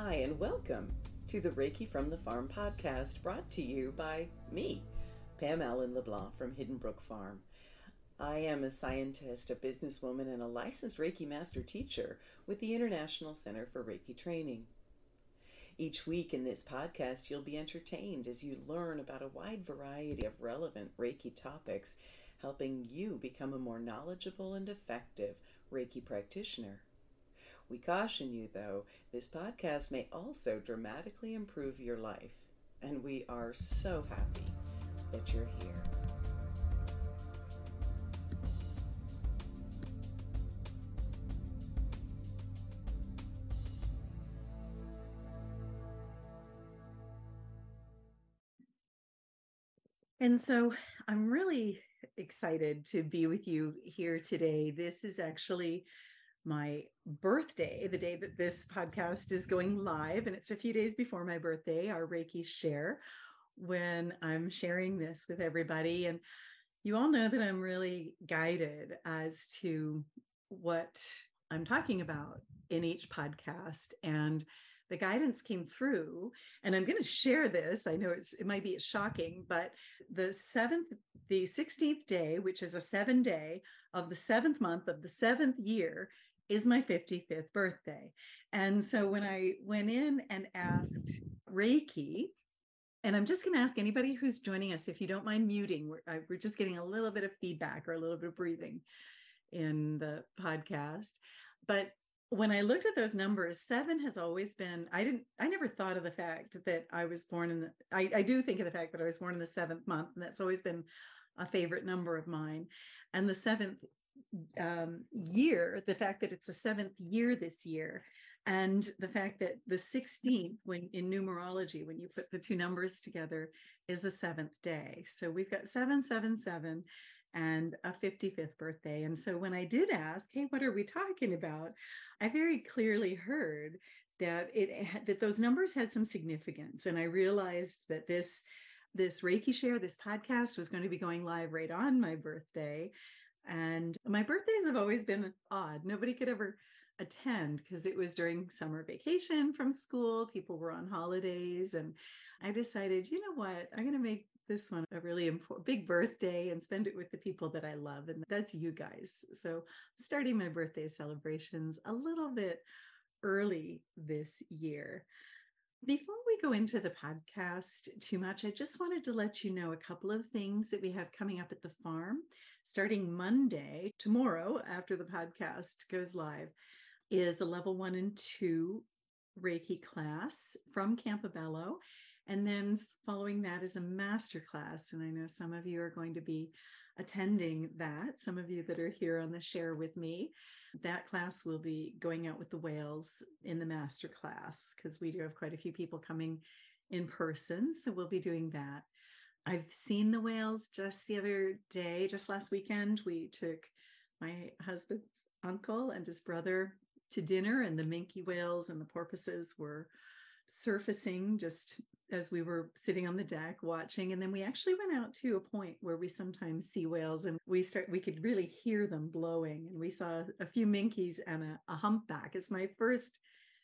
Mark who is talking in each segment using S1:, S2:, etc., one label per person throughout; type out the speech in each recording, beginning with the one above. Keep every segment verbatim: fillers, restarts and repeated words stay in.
S1: Hi, and welcome to the Reiki from the Farm podcast, brought to you by me, Pam Allen LeBlanc from Hidden Brook Farm. I am a scientist, a businesswoman, and a licensed Reiki master teacher with the International Center for Reiki Training. Each week in this podcast, you'll be entertained as you learn about a wide variety of relevant Reiki topics, helping you become a more knowledgeable and effective Reiki practitioner. We caution you, though, this podcast may also dramatically improve your life, and we are so happy that you're here. And so I'm really excited to be with you here today. This is actually my birthday, the day that this podcast is going live, and it's a few days before my birthday, our Reiki share, when I'm sharing this with everybody. And you all know that I'm really guided as to what I'm talking about in each podcast, and the guidance came through, and I'm going to share this. I know it's it might be shocking, but the seventh, the sixteenth day, which is a seven day of the seventh month of the seventh year, is my fifty-fifth birthday. And so when I went in and asked Reiki, and I'm just going to ask anybody who's joining us, if you don't mind muting, we're, I, we're just getting a little bit of feedback or a little bit of breathing in the podcast. But when I looked at those numbers, seven has always been, I didn't, I never thought of the fact that I was born in the, I, I do think of the fact that I was born in the seventh month, and that's always been a favorite number of mine. And the seventh um, year, the fact that it's a seventh year this year, and the fact that the sixteenth, when in numerology, when you put the two numbers together, is the seventh day. So we've got seven, seven, seven, and a fifty-fifth birthday. And so when I did ask, hey, what are we talking about? I very clearly heard that it that those numbers had some significance. And I realized that this, this Reiki share, this podcast, was going to be going live right on my birthday. And my birthdays have always been odd. Nobody could ever attend because it was during summer vacation from school. People were on holidays. And I decided, you know what, I'm going to make this one a really important, big birthday and spend it with the people that I love. And that's you guys. So starting my birthday celebrations a little bit early this year. Before we go into the podcast too much, I just wanted to let you know a couple of things that we have coming up at the farm. Starting Monday, tomorrow, after the podcast goes live, is a level one and two Reiki class from Campobello. And then following that is a master class. And I know some of you are going to be attending that. Some of you that are here on the share with me, that class will be going out with the whales in the master class, because we do have quite a few people coming in person. So we'll be doing that. I've seen the whales just the other day, just last weekend. We took my husband's uncle and his brother to dinner, and the minke whales and the porpoises were surfacing just as we were sitting on the deck watching. And then we actually went out to a point where we sometimes see whales, and we start we could really hear them blowing, and we saw a few minkies and a, a humpback. It's my first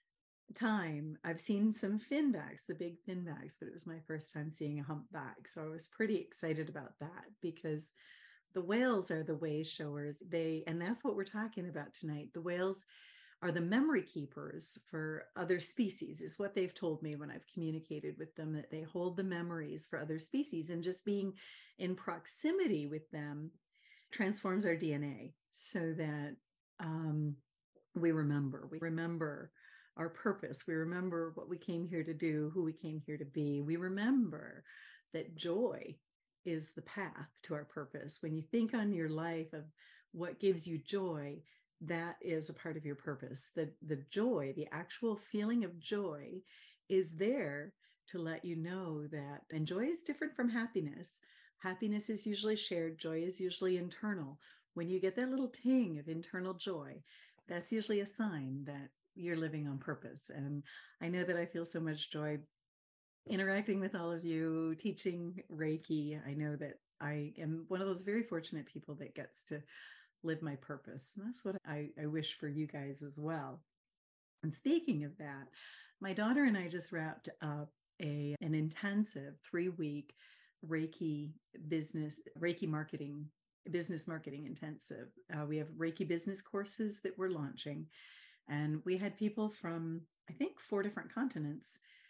S1: time. I've seen some finbacks, the big finbacks, but it was my first time seeing a humpback. So I was pretty excited about that, because the whales are the way showers. They, and that's what we're talking about tonight. The whales are the memory keepers for other species, is what they've told me when I've communicated with them, that they hold the memories for other species, and just being in proximity with them transforms our D N A so that um, we remember, we remember our purpose. We remember what we came here to do, who we came here to be. We remember that joy is the path to our purpose. When you think on your life of what gives you joy, that is a part of your purpose. The, the joy, the actual feeling of joy, is there to let you know that, and joy is different from happiness. Happiness is usually shared. Joy is usually internal. When you get that little ting of internal joy, that's usually a sign that you're living on purpose. And I know that I feel so much joy interacting with all of you, teaching Reiki. I know that I am one of those very fortunate people that gets to live my purpose. And that's what I, I wish for you guys as well. And speaking of that, My daughter and I just wrapped up a an intensive three-week Reiki business, Reiki marketing, business marketing intensive. Uh, we have Reiki business courses that we're launching, and we had people from, I think, four different continents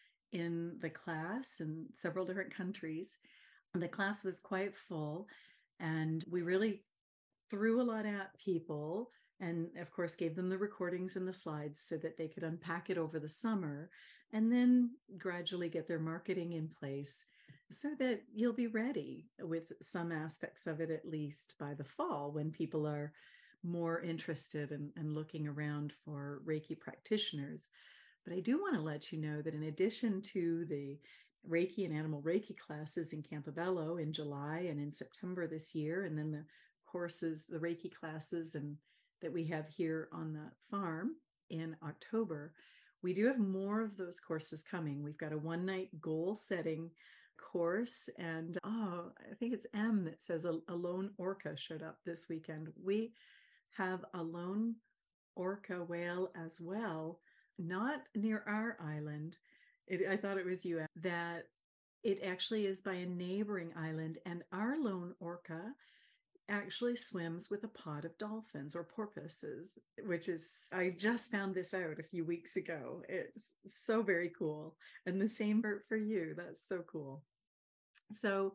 S1: in the class and several different countries. And the class was quite full, and we really threw a lot at people, and of course gave them the recordings and the slides so that they could unpack it over the summer and then gradually get their marketing in place so that you'll be ready with some aspects of it, at least by the fall, when people are more interested in, in looking around for Reiki practitioners. But I do want to let you know that in addition to the Reiki and Animal Reiki classes in Campobello in July and in September this year, and then the courses, the Reiki classes and that we have here on the farm in October, we do have more of those courses coming. We've got a one night goal setting course, and oh, I think it's M that says a, a lone orca showed up this weekend. We have a lone orca whale as well, not near our island. It, I thought it was you, that it actually is by a neighboring island, and our lone orca actually swims with a pod of dolphins or porpoises, which is, I just found this out a few weeks ago. It's so very cool. And the same for, for you. That's so cool. So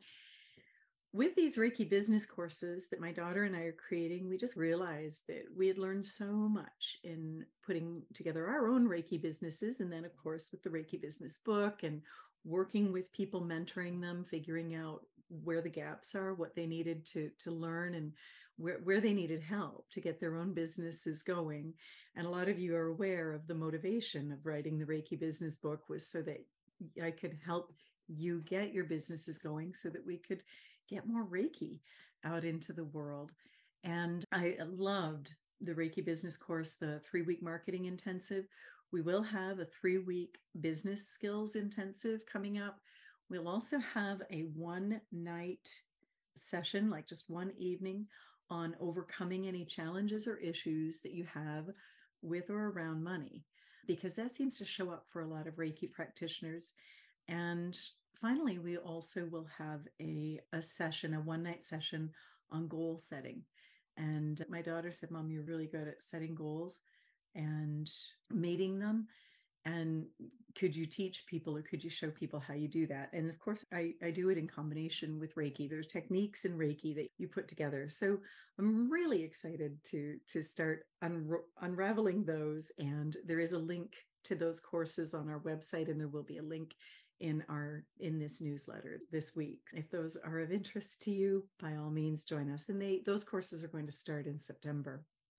S1: with these Reiki business courses that my daughter and I are creating, we just realized that we had learned so much in putting together our own Reiki businesses. And then, of course, with the Reiki business book and working with people, mentoring them, figuring out where the gaps are, what they needed to, to learn, and where, where they needed help to get their own businesses going. And a lot of you are aware of the motivation of writing the Reiki business book was so that I could help you get your businesses going so that we could get more Reiki out into the world. And I loved the Reiki business course, the three-week marketing intensive. We will have a three-week business skills intensive coming up. We'll also have a one-night session, like just one evening, on overcoming any challenges or issues that you have with or around money, because that seems to show up for a lot of Reiki practitioners. And finally, we also will have a, a session, a one-night session on goal setting. And my daughter said, Mom, you're really good at setting goals and meeting them. And could you teach people, or could you show people how you do that? And of course, I, I do it in combination with Reiki. There's techniques in Reiki that you put together. So I'm really excited to, to start unra- unraveling those. And there is a link to those courses on our website, and there will be a link in our in this newsletter this week. If those are of interest to you, by all means join us. And they those courses are going to start in September.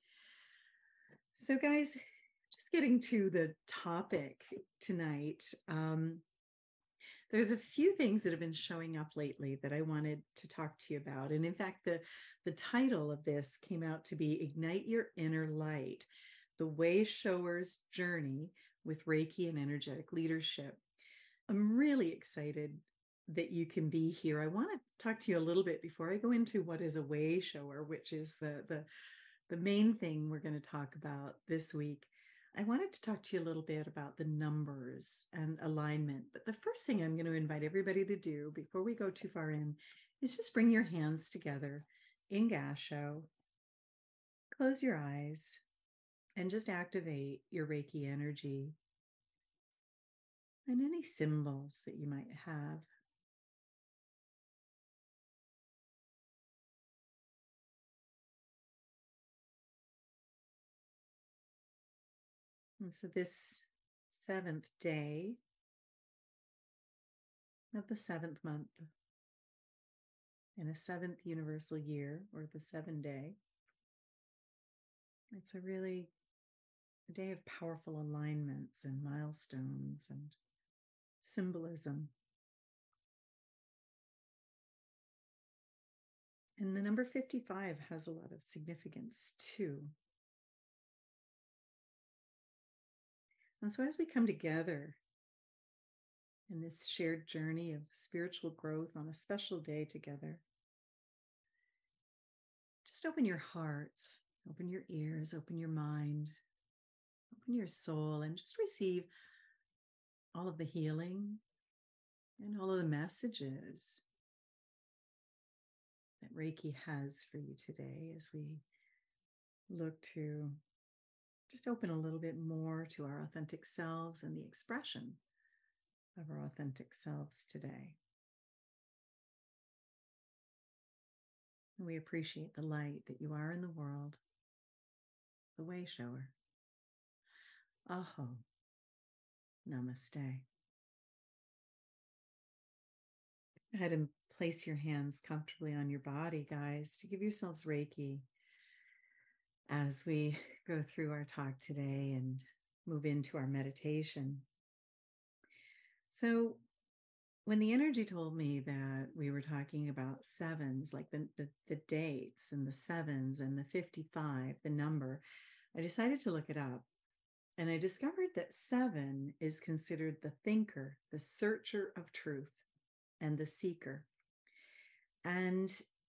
S1: So guys, just getting to the topic tonight, um, there's a few things that have been showing up lately that I wanted to talk to you about. And in fact, the, the title of this came out to be Ignite Your Inner Light, the Way Shower's Journey with Reiki and Energetic Leadership. I'm really excited that you can be here. I want to talk to you a little bit before I go into what is a way shower, which is the, the, the main thing we're going to talk about this week. I wanted to talk to you a little bit about the numbers and alignment. But the first thing I'm going to invite everybody to do before we go too far in is just bring your hands together in Gassho, close your eyes, and just activate your Reiki energy and any symbols that you might have. And so this seventh day of the seventh month in a seventh universal year, or the seven day, it's a really a day of powerful alignments and milestones and symbolism. And the number fifty-five has a lot of significance too. And so as we come together in this shared journey of spiritual growth on a special day together, just open your hearts, open your ears, open your mind, open your soul, and just receive all of the healing and all of the messages that Reiki has for you today as we look to just open a little bit more to our authentic selves and the expression of our authentic selves today. We appreciate the light that you are in the world, the way shower. Aho. Namaste. Go ahead and place your hands comfortably on your body, guys, to give yourselves Reiki as we go through our talk today and move into our meditation. So when the energy told me that we were talking about sevens, like the, the, the dates and the sevens and the fifty-five, the number, I decided to look it up. And I discovered that seven is considered the thinker, the searcher of truth, and the seeker. And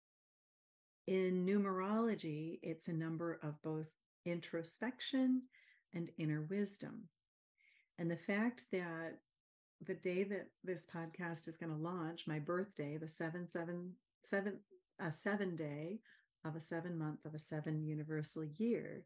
S1: in numerology, it's a number of both introspection and inner wisdom. And the fact that the day that this podcast is going to launch, my birthday, the seven, seven, seven, a seven day of a seven month of a seven universal year,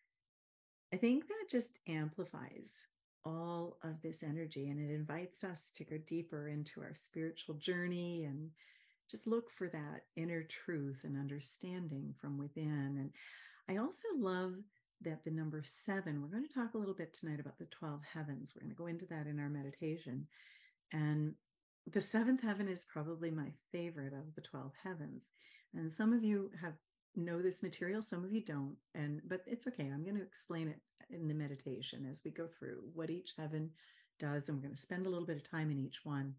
S1: I think that just amplifies all of this energy, and it invites us to go deeper into our spiritual journey and just look for that inner truth and understanding from within. And I also love that the number seven, we're going to talk a little bit tonight about the twelve heavens. We're going to go into that in our meditation. And the seventh heaven is probably my favorite of the twelve heavens. And some of you have know this material, some of you don't, and but it's okay. I'm going to explain it in the meditation as we go through what each heaven does, and we're going to spend a little bit of time in each one.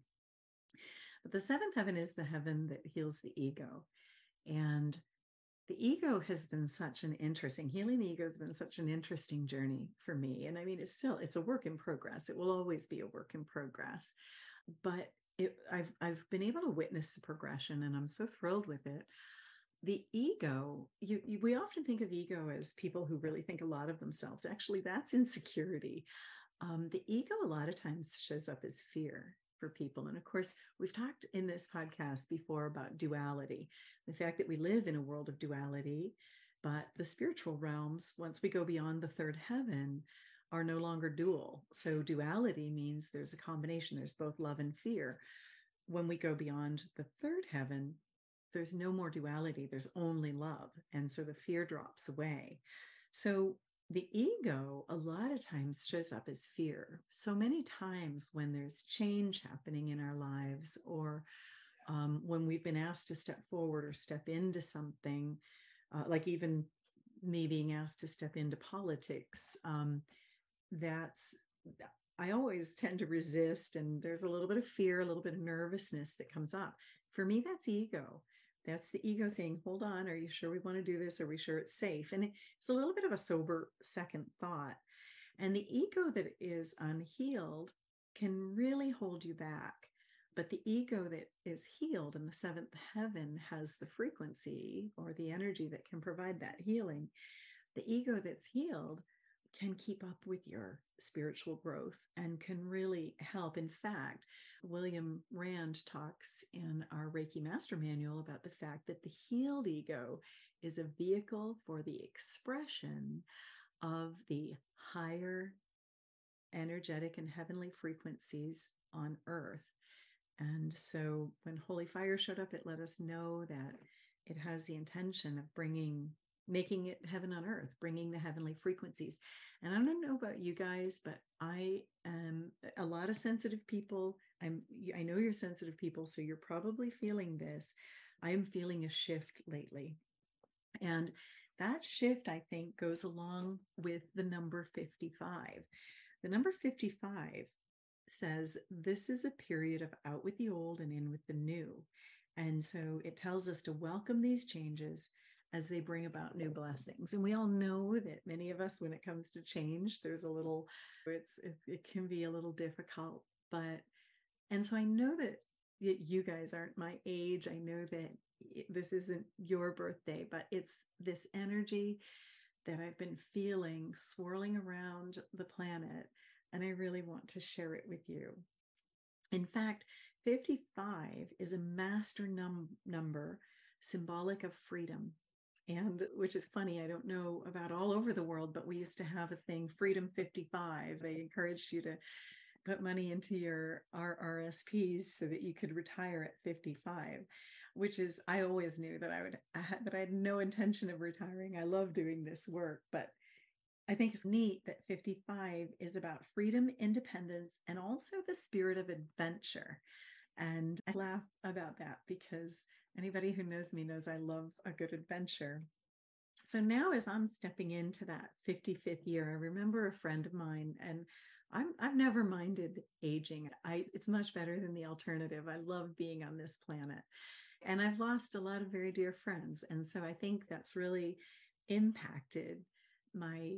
S1: But the seventh heaven is the heaven that heals the ego. And the ego has been such an interesting, healing the ego has been such an interesting journey for me. And I mean, it's still, it's a work in progress. It will always be a work in progress. But it, I've, I've been able to witness the progression, and I'm so thrilled with it. The ego, you, you, we often think of ego as people who really think a lot of themselves. Actually, that's insecurity. Um, the ego a lot of times shows up as fear for people. And of course, we've talked in this podcast before about duality, the fact that we live in a world of duality, but the spiritual realms, once we go beyond the third heaven, are no longer dual. So duality means there's a combination, there's both love and fear. When we go beyond the third heaven, there's no more duality, there's only love. And so the fear drops away. So the ego a lot of times shows up as fear. So many times when there's change happening in our lives, or um, when we've been asked to step forward or step into something, uh, like even me being asked to step into politics, um, that's, I always tend to resist. And there's a little bit of fear, a little bit of nervousness that comes up. For me, that's ego. That's the ego saying, hold on, are you sure we want to do this? Are we sure it's safe? And it's a little bit of a sober second thought. And the ego that is unhealed can really hold you back. But the ego that is healed in the seventh heaven has the frequency or the energy that can provide that healing. The ego that's healed can keep up with your spiritual growth and can really help. In fact, William Rand talks in our Reiki Master Manual about the fact that the healed ego is a vehicle for the expression of the higher energetic and heavenly frequencies on earth. And so when Holy Fire showed up, it let us know that it has the intention of bringing making it heaven on earth, bringing the heavenly frequencies. And I don't know about you guys, but I am a lot of sensitive people. I'm, I know you're sensitive people, so you're probably feeling this. I am feeling a shift lately. And that shift, I think, goes along with the number fifty-five. The number fifty-five says this is a period of out with the old and in with the new. And so it tells us to welcome these changes as they bring about new blessings. And we all know that many of us, when it comes to change, there's a little, it's, it, it can be a little difficult, but, and so I know that you guys aren't my age. I know that this isn't your birthday, but it's this energy that I've been feeling swirling around the planet and I really want to share it with you. In fact, fifty-five is a master num- number symbolic of freedom. And which is funny, I don't know about all over the world, but we used to have a thing, Freedom fifty-five. They encouraged you to put money into your R R S Ps so that you could retire at fifty-five, which is, I always knew that I would, I had, that I had no intention of retiring. I love doing this work, but I think it's neat that fifty-five is about freedom, independence, and also the spirit of adventure. And I laugh about that because anybody who knows me knows I love a good adventure. So now, as I'm stepping into that fifty-fifth year, I remember a friend of mine, and I'm, I've never minded aging. I, it's much better than the alternative. I love being on this planet. And I've lost a lot of very dear friends. And so I think that's really impacted my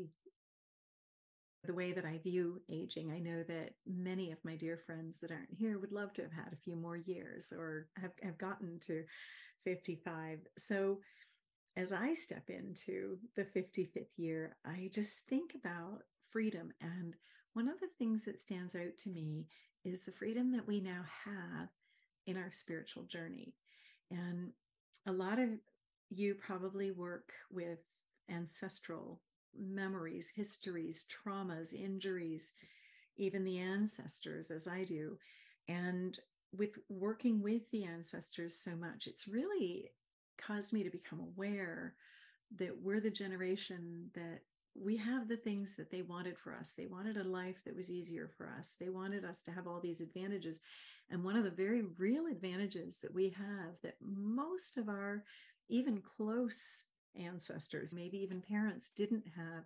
S1: the way that I view aging. I know that many of my dear friends that aren't here would love to have had a few more years or have, have gotten to fifty-five. So as I step into the fifty-fifth year, I just think about freedom. And one of the things that stands out to me is the freedom that we now have in our spiritual journey. And a lot of you probably work with ancestral memories, histories, traumas, injuries, even the ancestors, as I do. And with working with the ancestors so much, it's really caused me to become aware that we're the generation that we have the things that they wanted for us. They wanted a life that was easier for us. They wanted us to have all these advantages. And one of the very real advantages that we have that most of our even close ancestors, maybe even parents, didn't have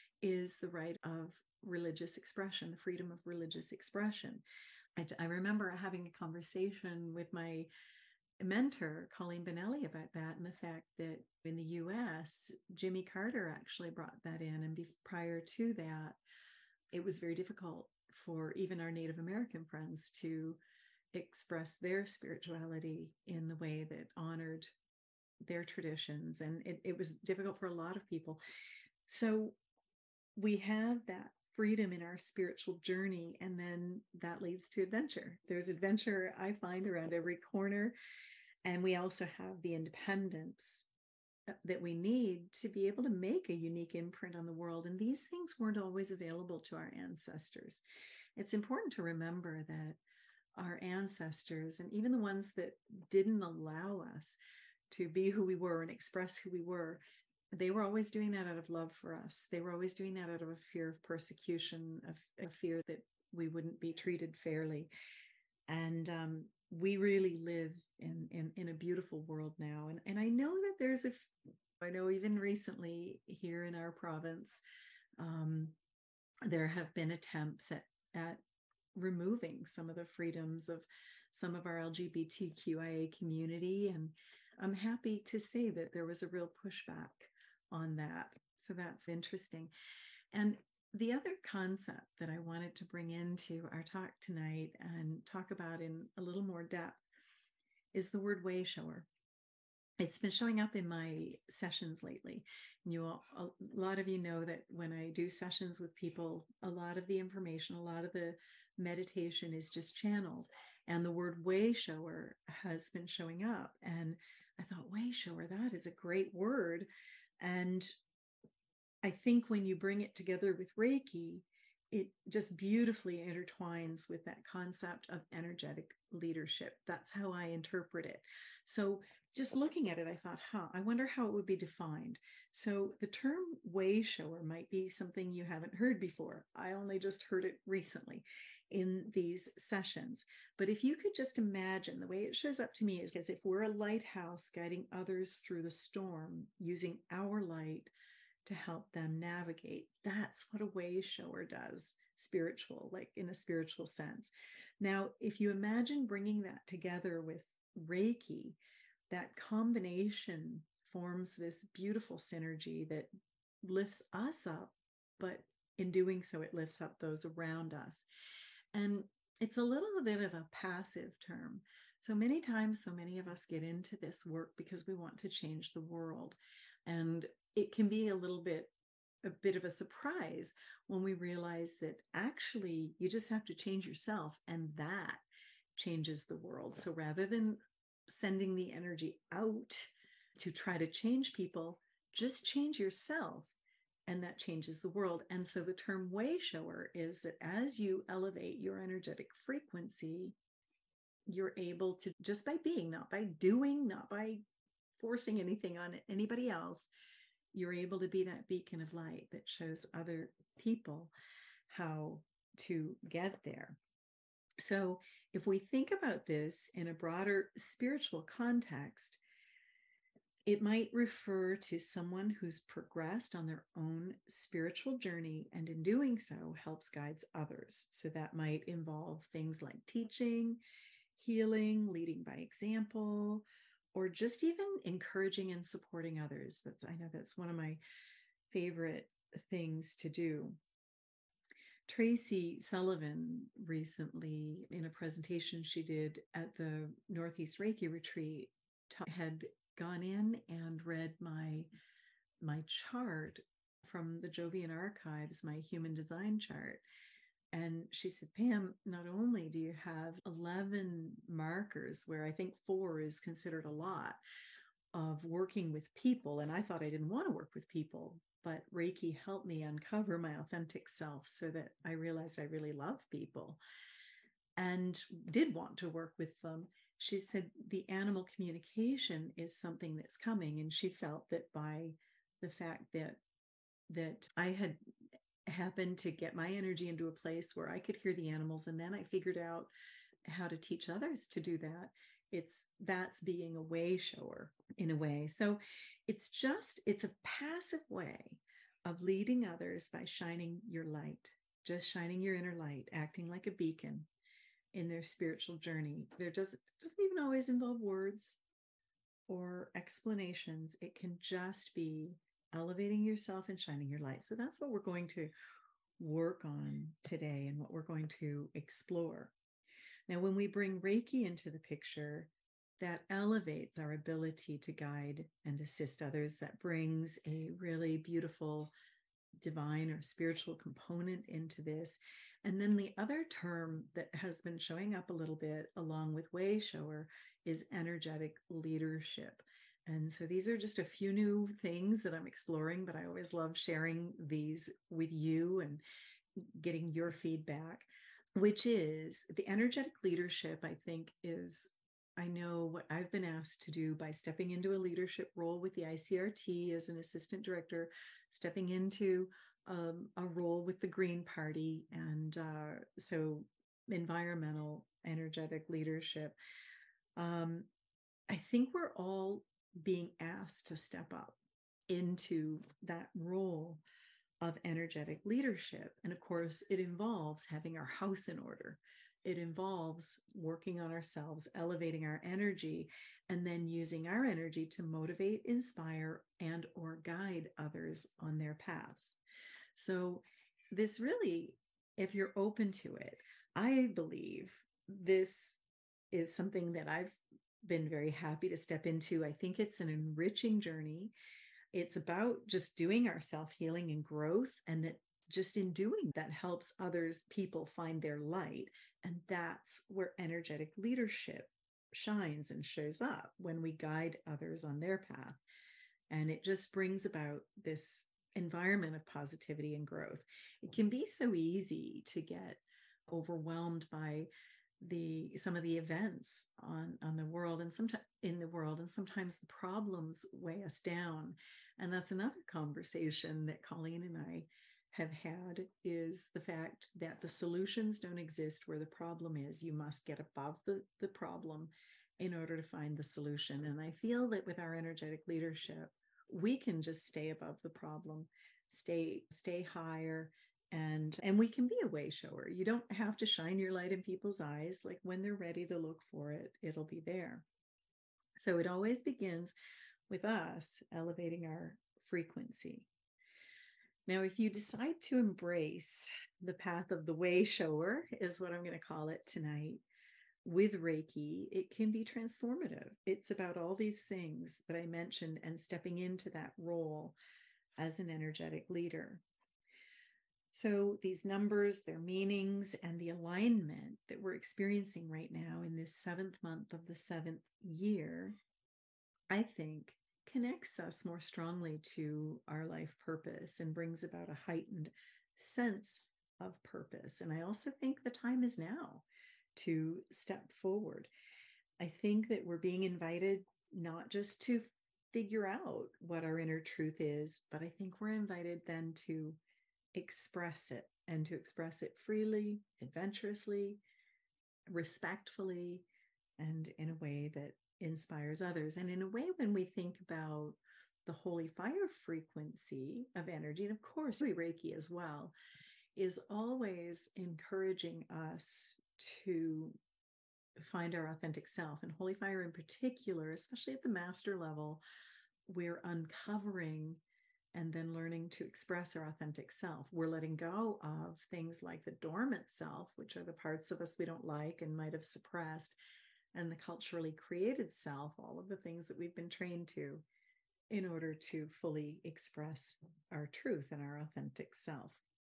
S1: is the right of religious expression, the freedom of religious expression. I, I remember having a conversation with my mentor, Colleen Benelli, about that, and the fact that in the U S, Jimmy Carter actually brought that in. And be, prior to that, it was very difficult for even our Native American friends to express their spirituality in the way that honored their traditions. And it, it was difficult for a lot of people. So we have that freedom in our spiritual journey, and then that leads to adventure. There's adventure, I find, around every corner. And we also have the independence that we need to be able to make a unique imprint on the world. And these things weren't always available to our ancestors. It's important to remember that our ancestors, and even the ones that didn't allow us to be who we were and express who we were, they were always doing that out of love for us. They were always doing that out of a fear of persecution, of a fear that we wouldn't be treated fairly. And um, we really live in, in, in a beautiful world now. And, and I know that there's a, I know even recently here in our province, um, there have been attempts at, at removing some of the freedoms of some of our L G B T Q I A community. And I'm happy to say that there was a real pushback on that. So that's interesting. And the other concept that I wanted to bring into our talk tonight and talk about in a little more depth is the word way shower. It's been showing up in my sessions lately. You all, a lot of you know that when I do sessions with people, a lot of the information, a lot of the meditation is just channeled. And the word way shower has been showing up. And I thought, way shower, that is a great word. And I think when you bring it together with Reiki, it just beautifully intertwines with that concept of energetic leadership. That's how I interpret it. So just looking at it, I thought, huh, I wonder how it would be defined. So the term way shower might be something you haven't heard before. I only just heard it recently in these sessions. But if you could just imagine, the way it shows up to me is as if we're a lighthouse guiding others through the storm, using our light to help them navigate. That's what a way shower does, spiritual, like in a spiritual sense. Now, if you imagine bringing that together with Reiki, that combination forms this beautiful synergy that lifts us up, but in doing so, it lifts up those around us. And it's a little bit of a passive term. So many times, so many of us get into this work because we want to change the world. And it can be a little bit a bit of a surprise when we realize that actually you just have to change yourself, and that changes the world. So rather than sending the energy out to try to change people, just change yourself, and that changes the world. And so the term way shower is that as you elevate your energetic frequency, you're able to, just by being, not by doing, not by forcing anything on anybody else, you're able to be that beacon of light that shows other people how to get there. So if we think about this in a broader spiritual context, it might refer to someone who's progressed on their own spiritual journey, and in doing so helps guide others. So that might involve things like teaching, healing, leading by example, or just even encouraging and supporting others. That's, I know that's one of my favorite things to do. Tracy Sullivan recently, in a presentation she did at the Northeast Reiki retreat, had gone in and read my my chart from the Jovian archives, my human design chart. And she said, Pam, not only do you have eleven markers, where I think four is considered a lot, of working with people, and I thought I didn't want to work with people, but Reiki helped me uncover my authentic self so that I realized I really love people and did want to work with them. She said the animal communication is something that's coming, and she felt that by the fact that that I had happened to get my energy into a place where I could hear the animals, and then I figured out how to teach others to do that. It's that's being a way shower in a way. So it's just, it's a passive way of leading others by shining your light, just shining your inner light, acting like a beacon in their spiritual journey. There doesn't, doesn't even always involve words or explanations. It can just be elevating yourself and shining your light. So that's what we're going to work on today and what we're going to explore. Now, when we bring Reiki into the picture, that elevates our ability to guide and assist others. That brings a really beautiful divine or spiritual component into this. And then the other term that has been showing up a little bit along with way shower is energetic leadership. And so these are just a few new things that I'm exploring, but I always love sharing these with you and getting your feedback, which is the energetic leadership, I think, is, I know what I've been asked to do by stepping into a leadership role with the I C R T as an assistant director, stepping into um, a role with the Green Party, and uh, so environmental energetic leadership. Um, I think we're all being asked to step up into that role of energetic leadership. And of course, it involves having our house in order. It involves working on ourselves, elevating our energy, and then using our energy to motivate, inspire, and or guide others on their paths. So this really, if you're open to it, I believe this is something that I've been very happy to step into. I think it's an enriching journey. It's about just doing our self-healing and growth, and that just in doing that helps others, people find their light. And that's where energetic leadership shines and shows up, when we guide others on their path. And it just brings about this environment of positivity and growth. It can be so easy to get overwhelmed by the some of the events on on the world and sometimes in the world, and sometimes the problems weigh us down. And that's another conversation that Colleen and I have had, is the fact that the solutions don't exist where the problem is. You must get above the the problem in order to find the solution. And I feel that with our energetic leadership, we can just stay above the problem, stay stay higher. And, and we can be a way shower. You don't have to shine your light in people's eyes. Like, when they're ready to look for it, it'll be there. So it always begins with us elevating our frequency. Now, if you decide to embrace the path of the way shower, is what I'm going to call it tonight, with Reiki, it can be transformative. It's about all these things that I mentioned and stepping into that role as an energetic leader. So these numbers, their meanings, and the alignment that we're experiencing right now in this seventh month of the seventh year, I think connects us more strongly to our life purpose and brings about a heightened sense of purpose. And I also think the time is now to step forward. I think that we're being invited not just to figure out what our inner truth is, but I think we're invited then to express it, and to express it freely, adventurously, respectfully, and in a way that inspires others. And in a way, when we think about the holy fire frequency of energy, and of course Reiki as well, is always encouraging us to find our authentic self. And holy fire in particular, especially at the master level, we're uncovering and then learning to express our authentic self. We're letting go of things like the dormant self, which are the parts of us we don't like and might have suppressed, and the culturally created self, all of the things that we've been trained to, in order to fully express our truth and our authentic self.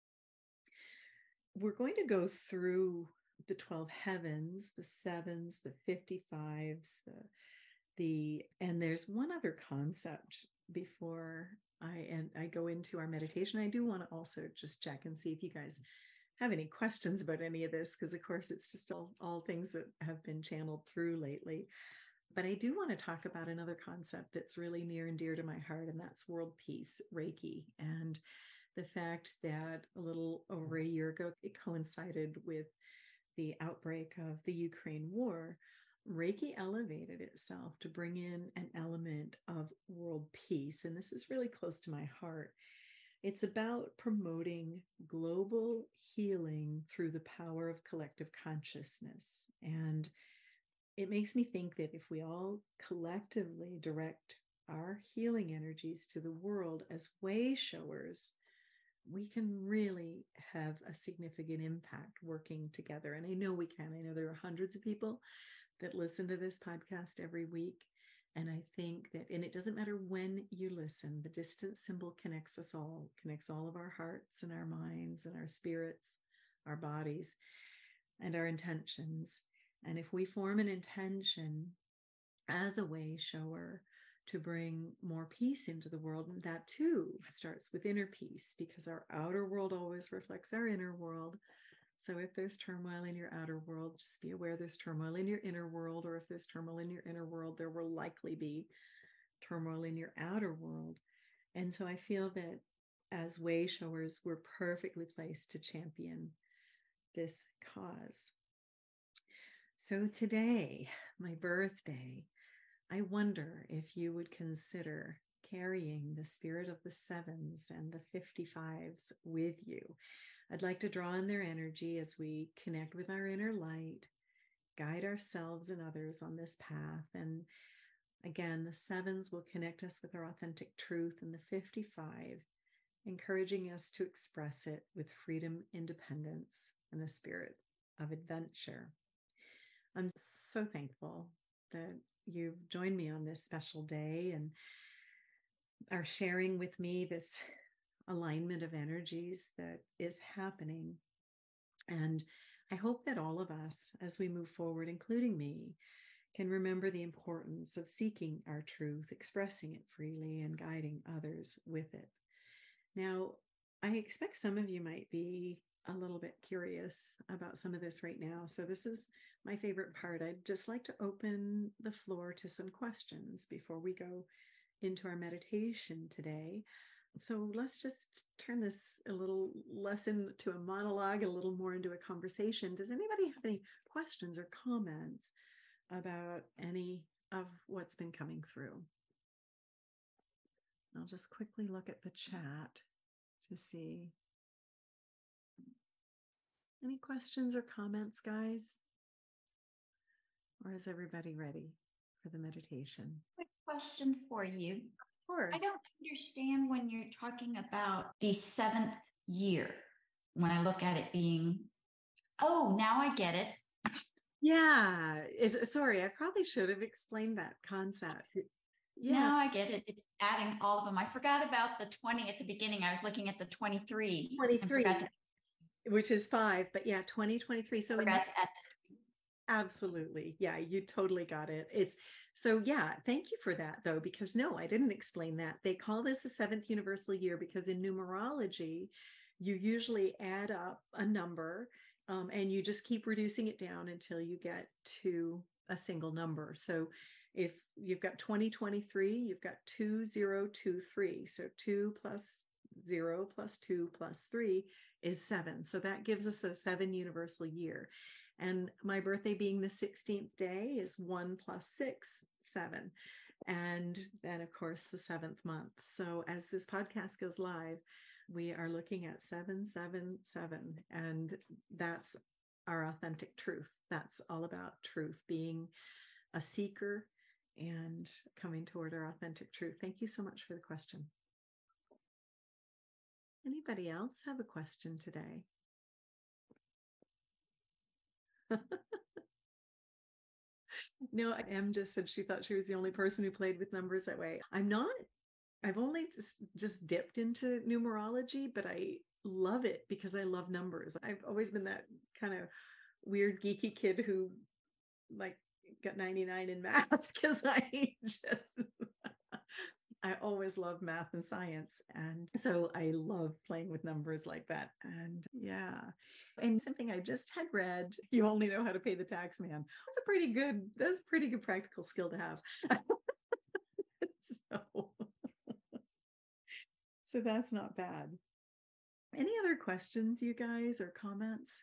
S1: We're going to go through the twelve heavens, the sevens, the fifty-fives, the, the and there's one other concept before I and I go into our meditation. I do want to also just check and see if you guys have any questions about any of this, because of course it's just all, all things that have been channeled through lately. But I do want to talk about another concept that's really near and dear to my heart, and that's world peace, Reiki. And the fact that a little over a year ago, it coincided with the outbreak of the Ukraine war. Reiki elevated itself to bring in an element of world peace. And this is really close to my heart. It's about promoting global healing through the power of collective consciousness. And it makes me think that if we all collectively direct our healing energies to the world as way showers, we can really have a significant impact working together. And I know we can. I know there are hundreds of people that listen to this podcast every week. And I think that, and it doesn't matter when you listen, the distance symbol connects us all, connects all of our hearts and our minds and our spirits, our bodies, and our intentions. And if we form an intention as a way shower to bring more peace into the world, and that too starts with inner peace, because our outer world always reflects our inner world. So if there's turmoil in your outer world, just be aware there's turmoil in your inner world, or if there's turmoil in your inner world, there will likely be turmoil in your outer world. And so I feel that as way showers, we're perfectly placed to champion this cause. So today, my birthday, I wonder if you would consider carrying the spirit of the sevens and the fifty-fives with you. I'd like to draw on their energy as we connect with our inner light, guide ourselves and others on this path. And again, the sevens will connect us with our authentic truth, and the fifty-five, encouraging us to express it with freedom, independence, and a spirit of adventure. I'm so thankful that you've joined me on this special day and are sharing with me this alignment of energies that is happening. And I hope that all of us, as we move forward, including me, can remember the importance of seeking our truth, expressing it freely, and guiding others with it. Now, I expect some of you might be a little bit curious about some of this right now. So this is my favorite part. I'd just like to open the floor to some questions before we go into our meditation today. So let's just turn this a little less into a monologue, a little more into a conversation. Does anybody have any questions or comments about any of what's been coming through? I'll just quickly look at the chat to see. Any questions or comments, guys? Or is everybody ready for the meditation?
S2: Quick question for you.
S1: Of course.
S2: I don't understand when you're talking about the seventh year, when I look at it being, oh, now I get it.
S1: Yeah. Is, sorry, I probably should have explained that concept. Yeah.
S2: Now I get it. It's adding all of them. I forgot about the twenty at the beginning. I was looking at the twenty-three.
S1: twenty-three,
S2: To,
S1: which is five, but yeah, twenty twenty-three. So
S2: forgot to add
S1: absolutely. Yeah, you totally got it. It's so, yeah, thank you for that though, because no, I didn't explain that. They call this a seventh universal year because in numerology, you usually add up a number um, and you just keep reducing it down until you get to a single number. So if you've got twenty twenty-three, you've got two zero two three. So two plus zero plus two plus three is seven. So that gives us a seven universal year. And my birthday being the sixteenth day is one plus six, seven. And then, of course, the seventh month. So as this podcast goes live, we are looking at seven seven seven. And that's our authentic truth. That's all about truth, being a seeker and coming toward our authentic truth. Thank you so much for the question. Anybody else have a question today? No, Em just said she thought she was the only person who played with numbers that way. I'm not. I've only just, just dipped into numerology, but I love it because I love numbers. I've always been that kind of weird geeky kid who like got ninety-nine in math because I just I always love math and science. And so I love playing with numbers like that. And yeah. And something I just had read, you only know how to pay the tax man. That's a pretty good, that's a pretty good practical skill to have. so, so that's not bad. Any other questions, you guys, or comments?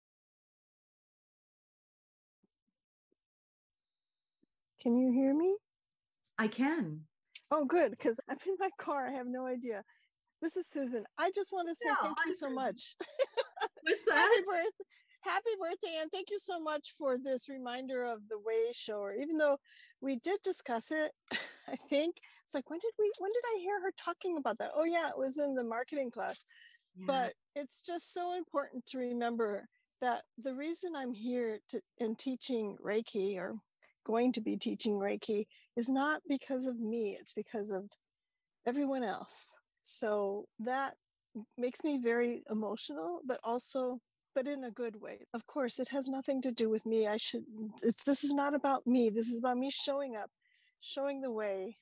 S3: Can you hear me?
S1: I can.
S3: Oh, good, because I'm in my car. I have no idea. This is Susan. I just want to say no, thank I'm you so Susan. much.
S1: What's that?
S3: Happy birthday. Happy birthday, and thank you so much for this reminder of the Way Shower. Even though we did discuss it, I think it's like, when did we, when did I hear her talking about that? Oh yeah, it was in the marketing class. Yeah. But it's just so important to remember that the reason I'm here to, in teaching Reiki, or going to be teaching Reiki, is not because of me, it's because of everyone else. So that makes me very emotional, but also, but in a good way. Of course, it has nothing to do with me. I should, it's, this is not about me. This is about me showing up, showing the way.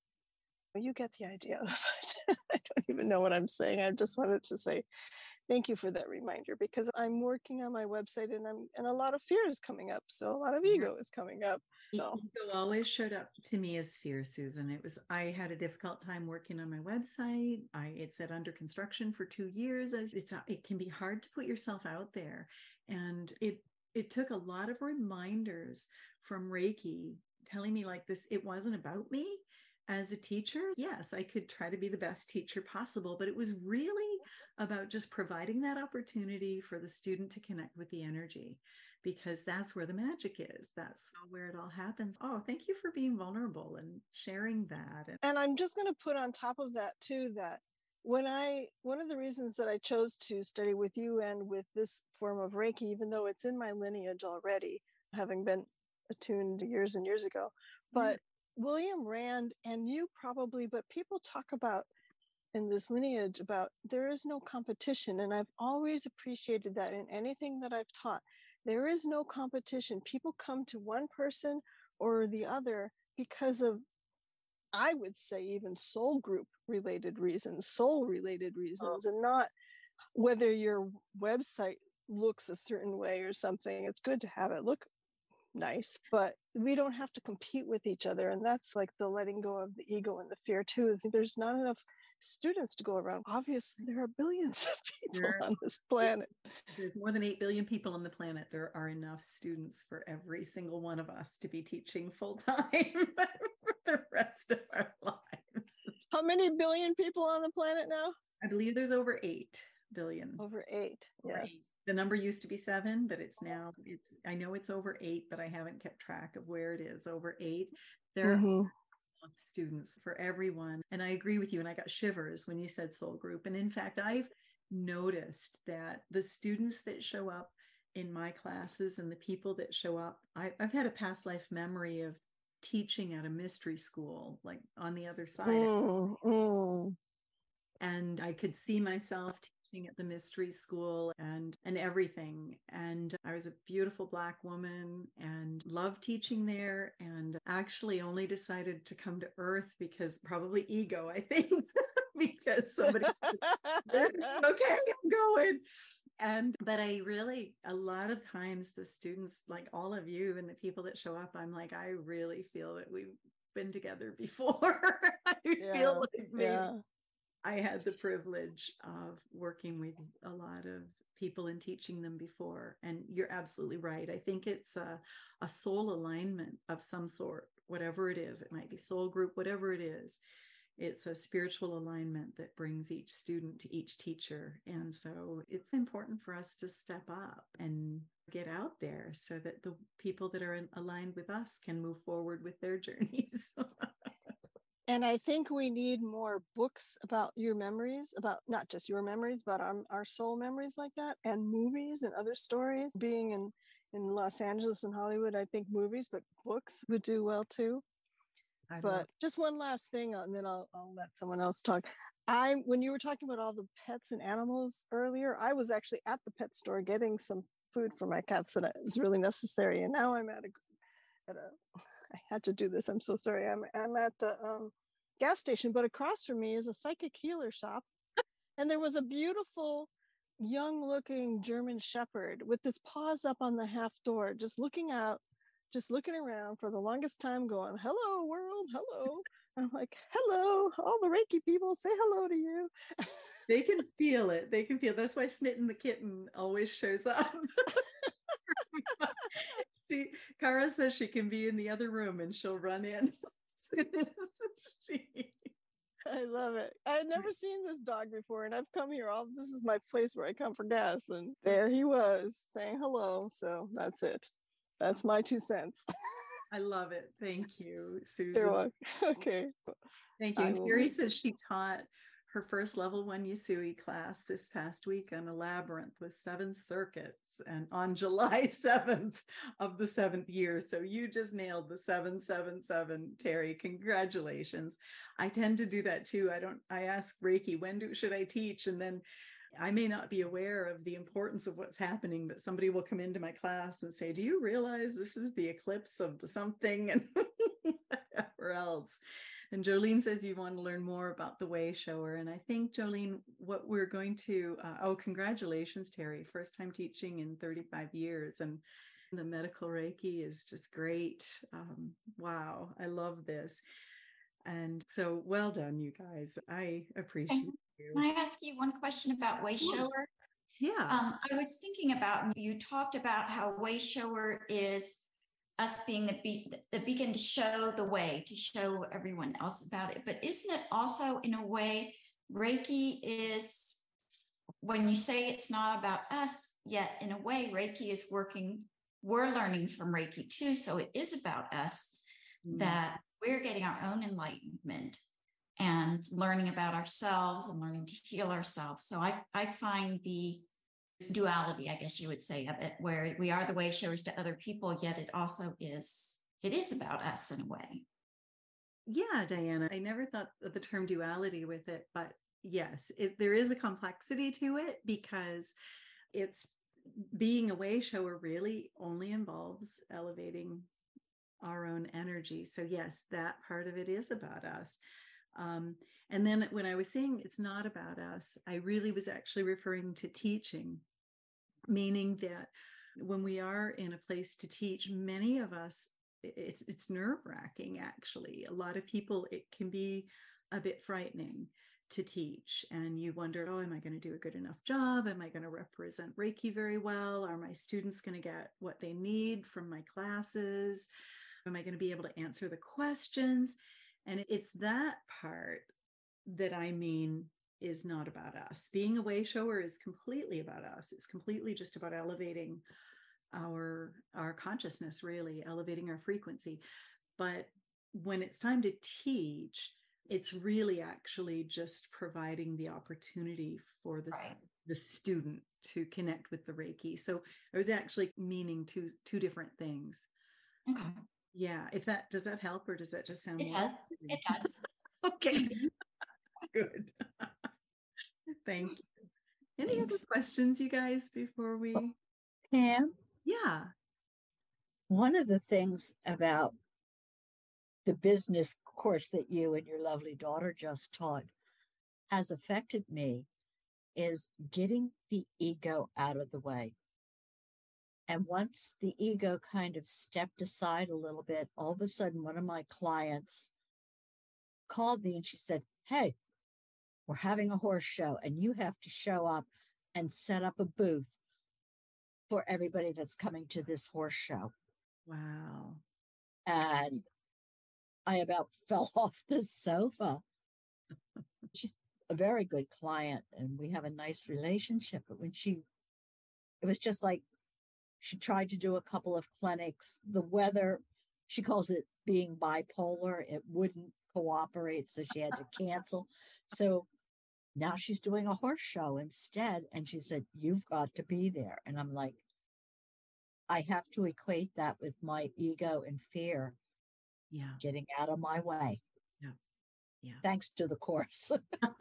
S3: You get the idea of it. I don't even know what I'm saying. I just wanted to say thank you for that reminder, because I'm working on my website and I'm and a lot of fear is coming up. So a lot of ego is coming up. So
S1: ego always showed up to me as fear, Susan. It was, I had a difficult time working on my website. I it said under construction for two years. It's it can be hard to put yourself out there. And it it took a lot of reminders from Reiki telling me like this, it wasn't about me. As a teacher, yes, I could try to be the best teacher possible, but it was really about just providing that opportunity for the student to connect with the energy, because that's where the magic is. That's where it all happens. Oh, thank you for being vulnerable and sharing that.
S3: And, and I'm just going to put on top of that too, that when I, one of the reasons that I chose to study with you and with this form of Reiki, even though it's in my lineage already, having been attuned years and years ago, but mm. William Rand, and you probably, but people talk about in this lineage about there is no competition. And I've always appreciated that in anything that I've taught. There is no competition. People come to one person or the other because of, I would say, even soul group related reasons, soul related reasons, oh. and not whether your website looks a certain way or something. It's good to have it look nice, but we don't have to compete with each other. And that's like the letting go of the ego and the fear too. There's not enough students to go around. Obviously, there are billions of people there, on this planet.
S1: There's more than eight billion people on the planet. There are enough students for every single one of us to be teaching full time for the rest of our lives.
S3: How many billion people on the planet now?
S1: I believe there's over eight billion.
S3: Over eight, yes.
S1: Eight. The number used to be seven, but it's now, it's, I know it's over eight, but I haven't kept track of where it is. Over eight. There mm-hmm. are students for everyone. And I agree with you. And I got shivers when you said soul group. And in fact, I've noticed that the students that show up in my classes and the people that show up, I, I've had a past life memory of teaching at a mystery school, like on the other side.
S3: Mm, mm.
S1: And I could see myself teaching at the mystery school and and everything. And I was a beautiful Black woman and loved teaching there, and actually only decided to come to Earth because probably ego, I think, because somebody said, okay, I'm going. And but I really, a lot of times the students, like all of you and the people that show up, I'm like, I really feel that we've been together before. I
S3: Yeah,
S1: feel like maybe
S3: yeah.
S1: I had the privilege of working with a lot of people and teaching them before. And you're absolutely right. I think it's a, a soul alignment of some sort, whatever it is. It might be soul group, whatever it is. It's a spiritual alignment that brings each student to each teacher. And so it's important for us to step up and get out there so that the people that are in, aligned with us can move forward with their journeys.
S3: And I think we need more books about your memories, about not just your memories, but our, our soul memories like that, and movies and other stories. Being in, in Los Angeles and Hollywood, I think movies, but books would do well too.
S1: I
S3: But
S1: love-
S3: just one last thing, and then I'll, I'll let someone else talk. I, when you were talking about all the pets and animals earlier, I was actually at the pet store getting some food for my cats that was really necessary. And now I'm at a, at a, I had to do this. I'm so sorry. I'm, I'm at the um, gas station, but across from me is a psychic healer shop. And there was a beautiful young looking German shepherd with its paws up on the half door, just looking out, just looking around for the longest time going, hello world, hello. And I'm like, hello, all the Reiki people, say hello to you.
S1: They can feel it. They can feel. That's why Smitten the kitten always shows up. she, Cara says she can be in the other room and she'll run in. she...
S3: I love it. I had never seen this dog before, and I've come here all. This is my place where I come for gas, and there he was saying hello. So that's it. That's my two cents.
S1: I love it. Thank you, Susan.
S3: You're welcome. Okay.
S1: Thank you.
S3: I
S1: And
S3: will-
S1: Terry says she taught her first level one Yusui class this past week on a labyrinth with seven circuits, and on July seventh of the seventh year. So you just nailed the seven seven seven, Terry. Congratulations. I tend to do that too. I don't, I ask Reiki, when do should I teach? And then I may not be aware of the importance of what's happening, but somebody will come into my class and say, do you realize this is the eclipse of the something and whatever else? And Jolene says you want to learn more about the Way Shower. And I think, Jolene, what we're going to, uh, oh, congratulations, Terry. First time teaching in thirty-five years. And the medical Reiki is just great. Um, wow, I love this. And so well done, you guys. I appreciate
S2: And
S1: you.
S2: Can I ask you one question about Way Shower?
S1: Yeah.
S2: Um, I was thinking about, you talked about how Way Shower is us being the, be- the beacon to show the way, to show everyone else about it. But isn't it also, in a way, Reiki is, when you say it's not about us, yet in a way, Reiki is working, we're learning from Reiki too. So it is about us,
S1: Mm.
S2: that we're getting our own enlightenment and learning about ourselves and learning to heal ourselves. So I, I find the duality, I guess you would say, of it, where we are the way showers to other people, yet it also is, it is about us in a way.
S1: Yeah, Diana, I never thought of the term duality with it, but yes, it, there is a complexity to it because it's being a way shower really only involves elevating our own energy. So yes, that part of it is about us. Um, and then when I was saying it's not about us, I really was actually referring to teaching, meaning that when we are in a place to teach, many of us, it's it's nerve-wracking, actually. A lot of people, it can be a bit frightening to teach, and you wonder, oh, am I going to do a good enough job? Am I going to represent Reiki very well? Are my students going to get what they need from my classes? Am I going to be able to answer the questions? And it's that part that I mean is not about us. Being a way shower is completely about us. It's completely just about elevating our our consciousness, really elevating our frequency. But when it's time to teach, it's really actually just providing the opportunity for the,
S2: Right.
S1: the student to connect with the Reiki. So I was actually meaning two two different things.
S2: Okay.
S1: Yeah. If that, does that help or does that just sound
S2: It
S1: more
S2: does.
S1: confusing?
S2: It does.
S1: Okay. Good. Thank you. Any
S2: Thanks.
S1: other questions, you guys, before we?
S4: Pam,
S1: Yeah.
S4: one of the things about the business course that you and your lovely daughter just taught has affected me is getting the ego out of the way. And once the ego kind of stepped aside a little bit, all of a sudden, one of my clients called me and she said, "Hey, we're having a horse show and you have to show up and set up a booth for everybody that's coming to this horse show."
S1: Wow.
S4: And I about fell off the sofa. She's a very good client and we have a nice relationship. But when she, it was just like she tried to do a couple of clinics. The weather, she calls it being bipolar, it wouldn't cooperate. So she had to cancel. So now she's doing a horse show instead. And she said, "You've got to be there." And I'm like, I have to equate that with my ego and fear.
S1: Yeah.
S4: Getting out of my way.
S1: Yeah. Yeah.
S4: Thanks to the course.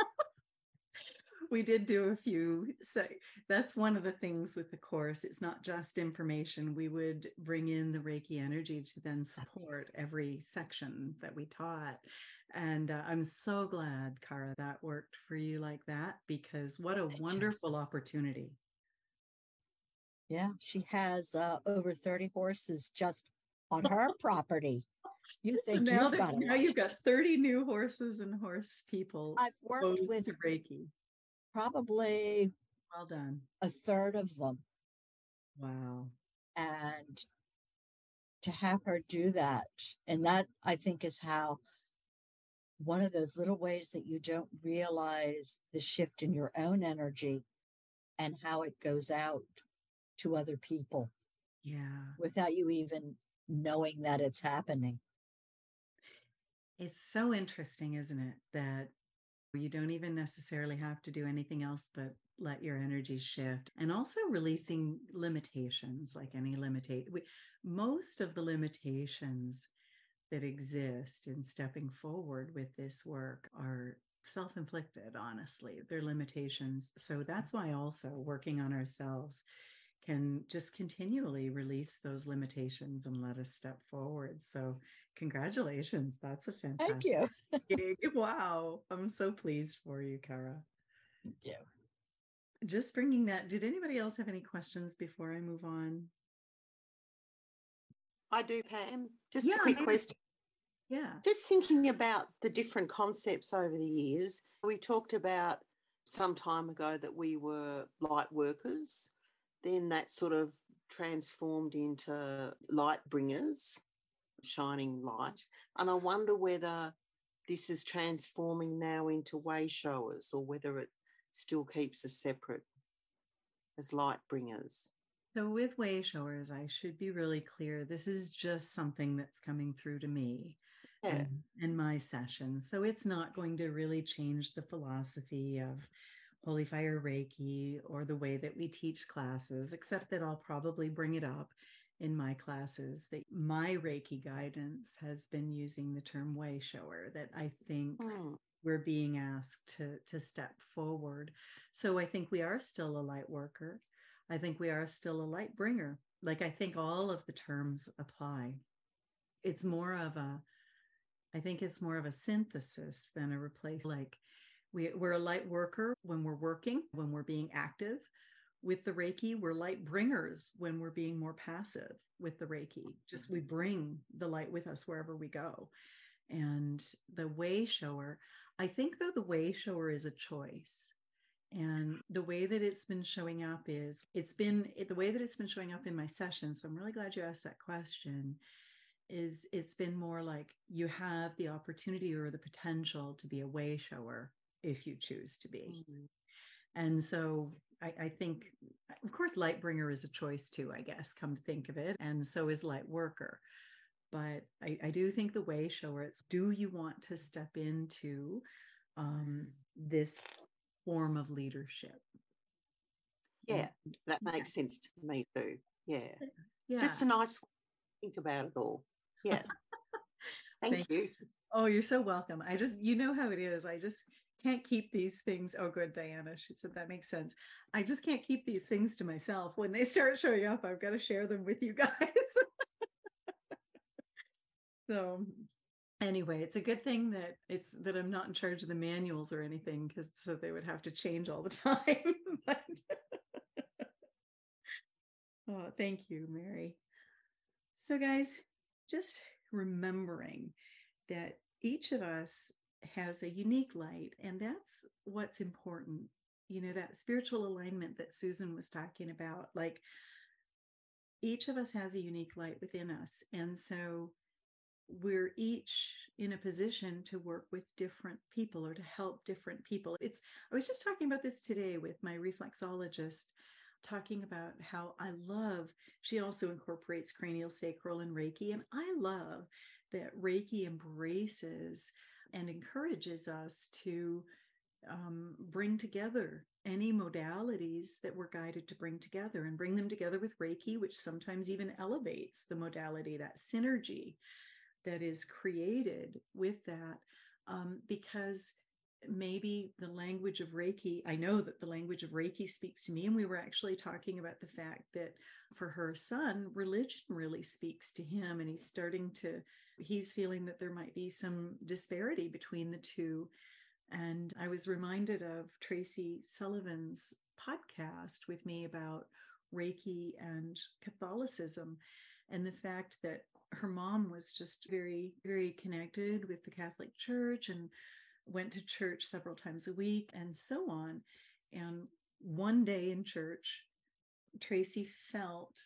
S1: We did do a few. So that's one of the things with the course. It's not just information. We would bring in the Reiki energy to then support every section that we taught. And uh, I'm so glad, Cara, that worked for you like that, because what a wonderful opportunity.
S4: Yeah, she has uh, over thirty horses just on her property. You think
S1: now
S4: you've
S1: that,
S4: got a
S1: now
S4: lot.
S1: You've got thirty new horses and horse people.
S4: I've worked with
S1: to Reiki.
S4: Probably
S1: well done.
S4: A third of them.
S1: Wow.
S4: And to have her do that, and that I think is how one of those little ways that you don't realize the shift in your own energy and how it goes out to other people.
S1: Yeah.
S4: Without you even knowing that it's happening.
S1: It's so interesting, isn't it? That you don't even necessarily have to do anything else but let your energy shift, and also releasing limitations, like any limitate. We, most of the limitations that exist in stepping forward with this work are self-inflicted, honestly. They're limitations. So that's why also working on ourselves can just continually release those limitations and let us step forward. So congratulations. That's a fantastic
S4: Thank you.
S1: gig. Wow. I'm so pleased for you, Cara.
S4: Thank you.
S1: Just bringing that. Did anybody else have any questions before I move on?
S5: I do, Pam. Just
S1: yeah,
S5: a quick
S1: maybe.
S5: question.
S1: Yeah.
S5: Just thinking about the different concepts over the years, we talked about some time ago that we were light workers. Then that sort of transformed into light bringers, shining light. And I wonder whether this is transforming now into way showers, or whether it still keeps us separate as light bringers.
S1: So with way showers, I should be really clear. This is just something that's coming through to me
S5: Yeah.
S1: in, in my session. So it's not going to really change the philosophy of Holy Fire Reiki or the way that we teach classes, except that I'll probably bring it up in my classes. That my Reiki guidance has been using the term way shower, that I think
S5: Hmm.
S1: we're being asked to, to step forward. So I think we are still a light worker. I think we are still a light bringer. Like, I think all of the terms apply. It's more of a, I think it's more of a synthesis than a replace. Like, we, we're a light worker when we're working, when we're being active. With the Reiki, we're light bringers when we're being more passive with the Reiki. Just we bring the light with us wherever we go. And the way shower, I think though the way shower is a choice. And the way that it's been showing up is, it's been, it, the way that it's been showing up in my sessions, so I'm really glad you asked that question, is it's been more like you have the opportunity or the potential to be a way shower if you choose to be. Mm-hmm. And so I, I think, of course, light bringer is a choice too, I guess, come to think of it. And so is light worker. But I, I do think the way shower, it's, do you want to step into um, this form of leadership?
S5: Yeah, that makes sense to me too. Yeah. It's
S1: yeah.
S5: just a nice way to think about it all. Yeah. Thank,
S1: Thank
S5: you.
S1: Oh, you're so welcome. I just, you know how it is. I just can't keep these things. Oh, good, Diana. She said that makes sense. I just can't keep these things to myself. When they start showing up, I've got to share them with you guys. So anyway, it's a good thing that it's that I'm not in charge of the manuals or anything, because so they would have to change all the time. But, oh, thank you, Mary. So guys, just remembering that each of us has a unique light, and that's what's important. You know, that spiritual alignment that Susan was talking about, like each of us has a unique light within us. And so we're each in a position to work with different people or to help different people. It's, I was just talking about this today with my reflexologist, talking about how I love, she also incorporates cranial sacral and Reiki. And I love that Reiki embraces and encourages us to um, bring together any modalities that we're guided to bring together, and bring them together with Reiki, which sometimes even elevates the modality, that synergy that is created with that, um, because maybe the language of Reiki, I know that the language of Reiki speaks to me. And we were actually talking about the fact that for her son, religion really speaks to him. And he's starting to, he's feeling that there might be some disparity between the two. And I was reminded of Tracy Sullivan's podcast with me about Reiki and Catholicism, and the fact that her mom was just very, very connected with the Catholic Church and went to church several times a week and so on. And one day in church, Tracy felt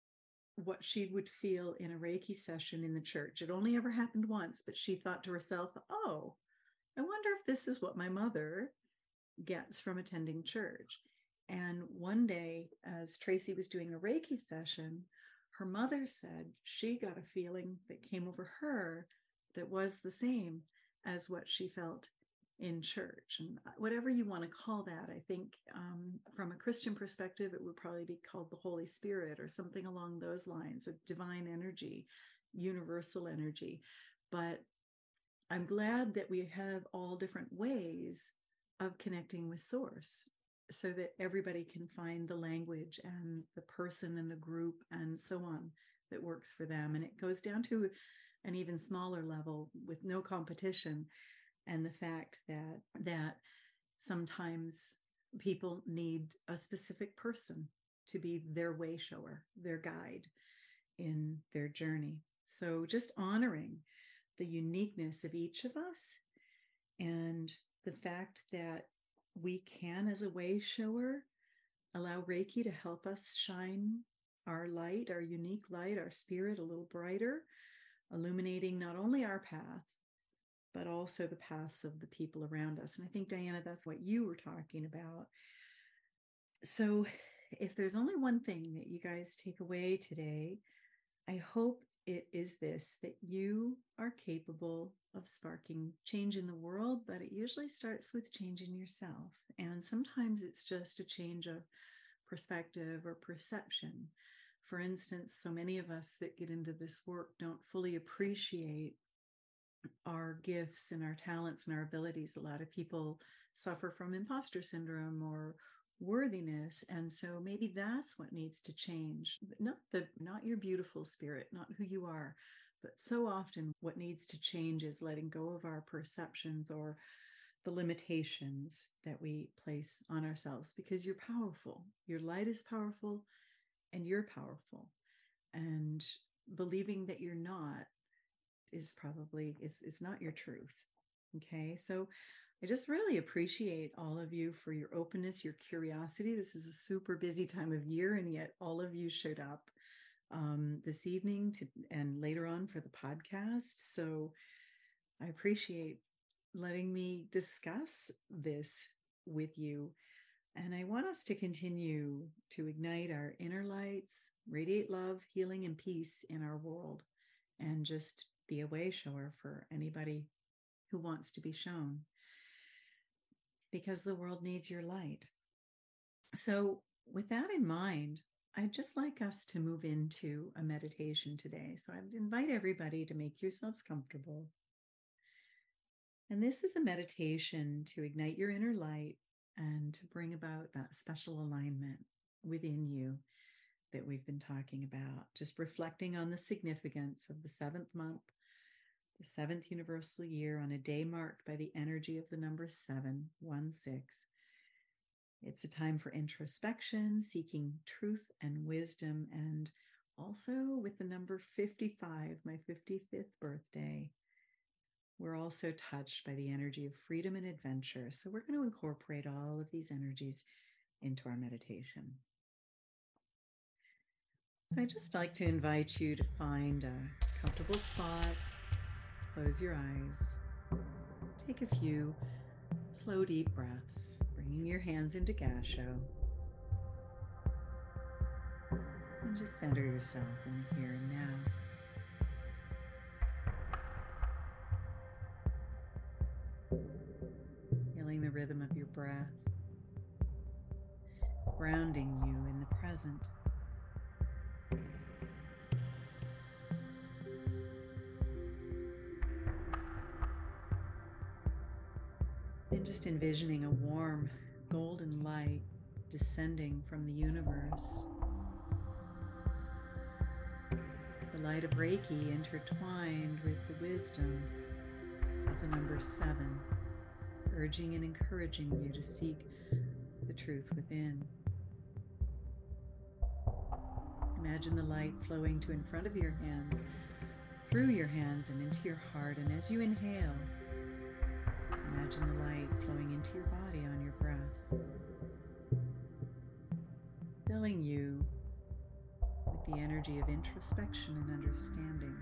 S1: what she would feel in a Reiki session in the church. It only ever happened once, but she thought to herself, oh, I wonder if this is what my mother gets from attending church. And one day, as Tracy was doing a Reiki session, her mother said she got a feeling that came over her that was the same as what she felt in church. And whatever you want to call that, I think um, from a Christian perspective, it would probably be called the Holy Spirit or something along those lines, of divine energy, universal energy. But I'm glad that we have all different ways of connecting with Source, so that everybody can find the language and the person and the group and so on that works for them. And it goes down to an even smaller level with no competition. And the fact that that sometimes people need a specific person to be their way shower, their guide in their journey. So just honoring the uniqueness of each of us, and the fact that we can, as a way shower, allow Reiki to help us shine our light, our unique light, our spirit a little brighter, illuminating not only our path, but also the paths of the people around us. And I think, Diana, that's what you were talking about. So if there's only one thing that you guys take away today, I hope it is this, that you are capable of sparking change in the world, but it usually starts with changing yourself. And sometimes it's just a change of perspective or perception. For instance, so many of us that get into this work don't fully appreciate our gifts and our talents and our abilities. A lot of people suffer from imposter syndrome or worthiness, and so maybe that's what needs to change. Not the not your beautiful spirit, not who you are, but so often what needs to change is letting go of our perceptions or the limitations that we place on ourselves, because you're powerful. Your light is powerful and you're powerful, and believing that you're not is probably it's it's not your truth. Okay, so I just really appreciate all of you for your openness, your curiosity. This is a super busy time of year, and yet all of you showed up um, this evening to, and later on for the podcast. So I appreciate letting me discuss this with you. And I want us to continue to ignite our inner lights, radiate love, healing, and peace in our world, and just be a way shower for anybody who wants to be shown, because the world needs your light. So with that in mind, I'd just like us to move into a meditation today. So I'd invite everybody to make yourselves comfortable. And this is a meditation to ignite your inner light and to bring about that special alignment within you that we've been talking about. Just reflecting on the significance of the seventh month, the seventh universal year, on a day marked by the energy of the number seven, one, six. It's a time for introspection, seeking truth and wisdom, and also with the number fifty-five, my fifty-fifth birthday, we're also touched by the energy of freedom and adventure. So we're going to incorporate all of these energies into our meditation. So I'd just like to invite you to find a comfortable spot, close your eyes, take a few slow, deep breaths, bringing your hands into Gasho, and just center yourself in the here and now. Feeling the rhythm of your breath, grounding you in the present. And just envisioning a warm golden light descending from the universe. The light of Reiki intertwined with the wisdom of the number seven, urging and encouraging you to seek the truth within. Imagine the light flowing to in front of your hands, through your hands and into your heart. And as you inhale, imagine the light flowing into your body on your breath, filling you with the energy of introspection and understanding.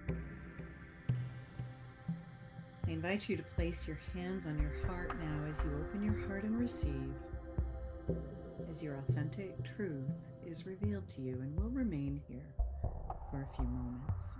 S1: I invite you to place your hands on your heart now as you open your heart and receive, as your authentic truth is revealed to you, and will remain here for a few moments.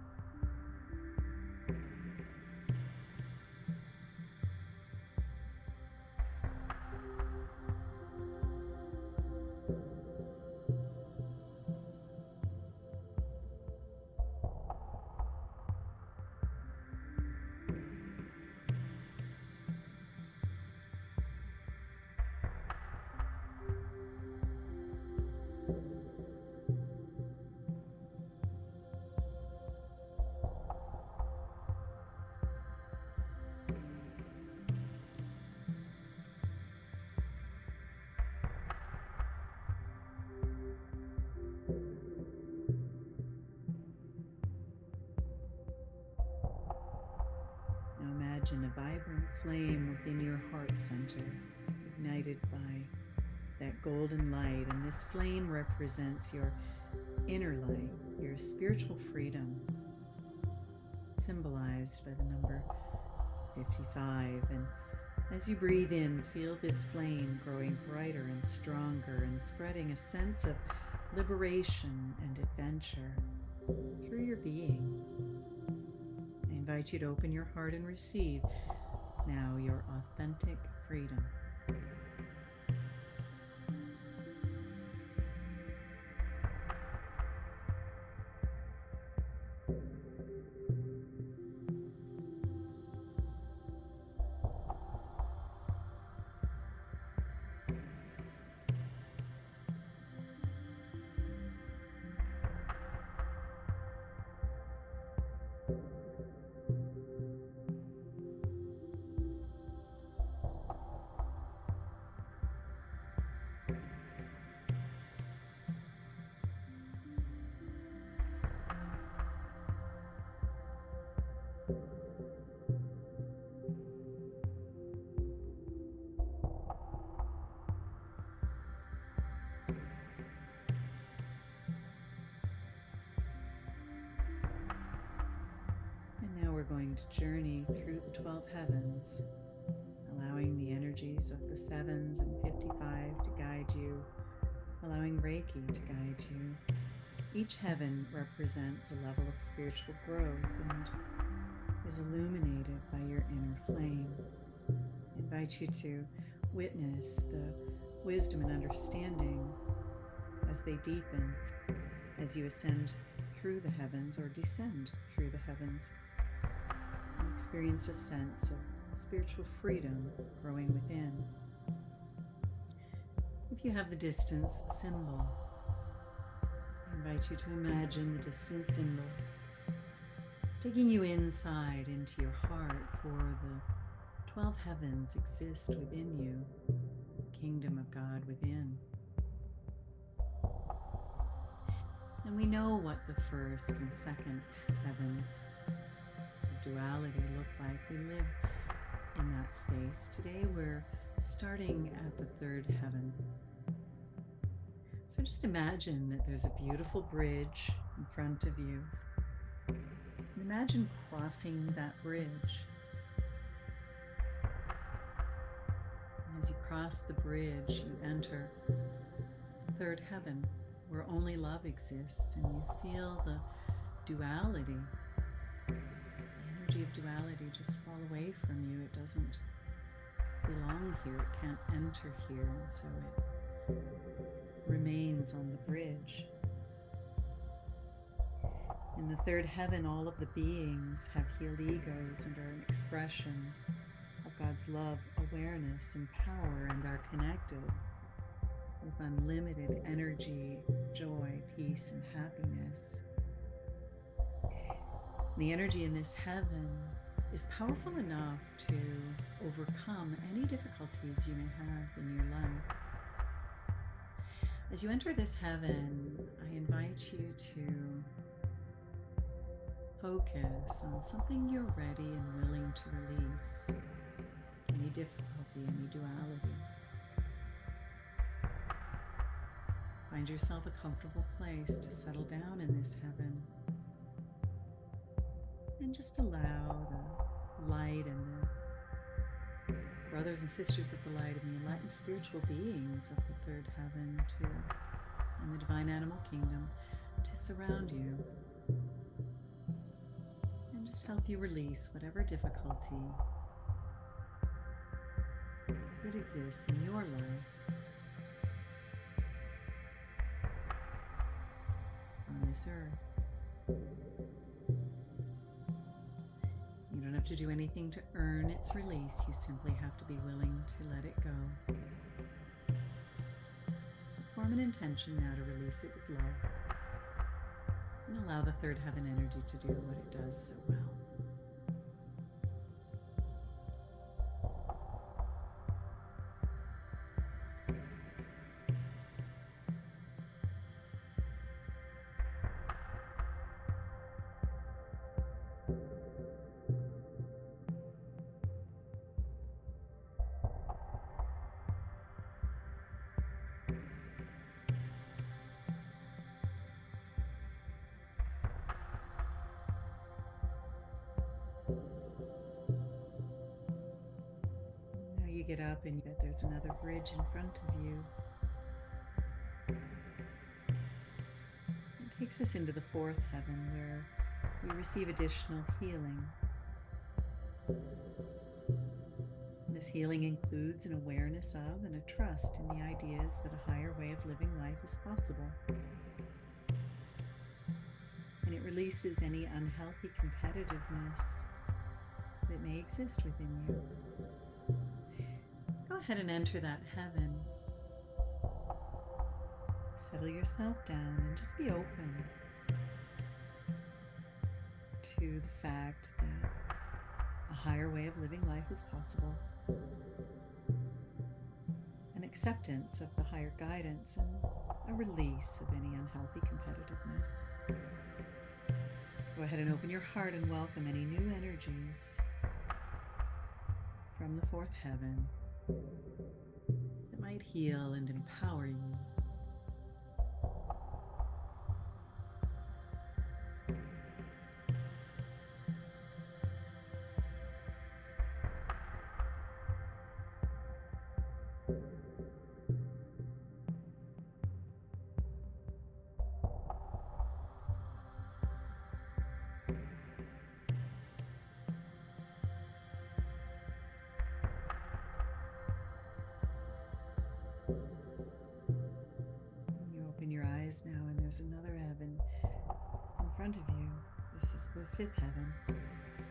S1: Imagine a vibrant flame within your heart center, ignited by that golden light. And this flame represents your inner light, your spiritual freedom, symbolized by the number fifty-five. And as you breathe in, feel this flame growing brighter and stronger and spreading a sense of liberation and adventure through your being. I invite you to open your heart and receive now your authentic freedom. We're going to journey through the twelve heavens, allowing the energies of the sevens and fifty-five to guide you, allowing Reiki to guide you. Each heaven represents a level of spiritual growth and is illuminated by your inner flame. I invite you to witness the wisdom and understanding as as they deepen, as you ascend through the heavens or descend through the heavens. You experience a sense of spiritual freedom growing within. If you have the distance symbol, I invite you to imagine the distance symbol taking you inside into your heart, for the twelve heavens exist within you, the kingdom of God within. And we know what the first and second heavens of duality look like. We live in that space. Today we're starting at the third heaven. So just imagine that there's a beautiful bridge in front of you. And imagine crossing that bridge. And as you cross the bridge, you enter the third heaven, where only love exists, and you feel the duality, the energy of duality just fall away from you. It doesn't belong here, it can't enter here, and so it remains on the bridge. In the third heaven, all of the beings have healed egos and are an expression of God's love, awareness, and power, and are connected with unlimited energy, joy, peace, and happiness. The energy in this heaven is powerful enough to overcome any difficulties you may have in your life. As you enter this heaven, I invite you to focus on something you're ready and willing to release. Any difficulty, any duality. Find yourself a comfortable place to settle down in this heaven. And just allow the light and the brothers and sisters of the light and the enlightened spiritual beings of the third heaven to, and the divine animal kingdom to surround you. And just help you release whatever difficulty that exists in your life on this earth. You don't have to do anything to earn its release. You simply have to be willing to let it go. So form an intention now to release it with love. And allow the third heaven energy to do what it does so well. You get up and yet there's another bridge in front of you. It takes us into the fourth heaven, where we receive additional healing. This healing includes an awareness of and a trust in the ideas that a higher way of living life is possible. And it releases any unhealthy competitiveness that may exist within you. Go ahead and enter that heaven. Settle yourself down and just be open to the fact that a higher way of living life is possible. An acceptance of the higher guidance and a release of any unhealthy competitiveness. Go ahead and open your heart and welcome any new energies from the fourth heaven that might heal and empower you. eyes now, and there's another heaven in front of you. This is the fifth heaven.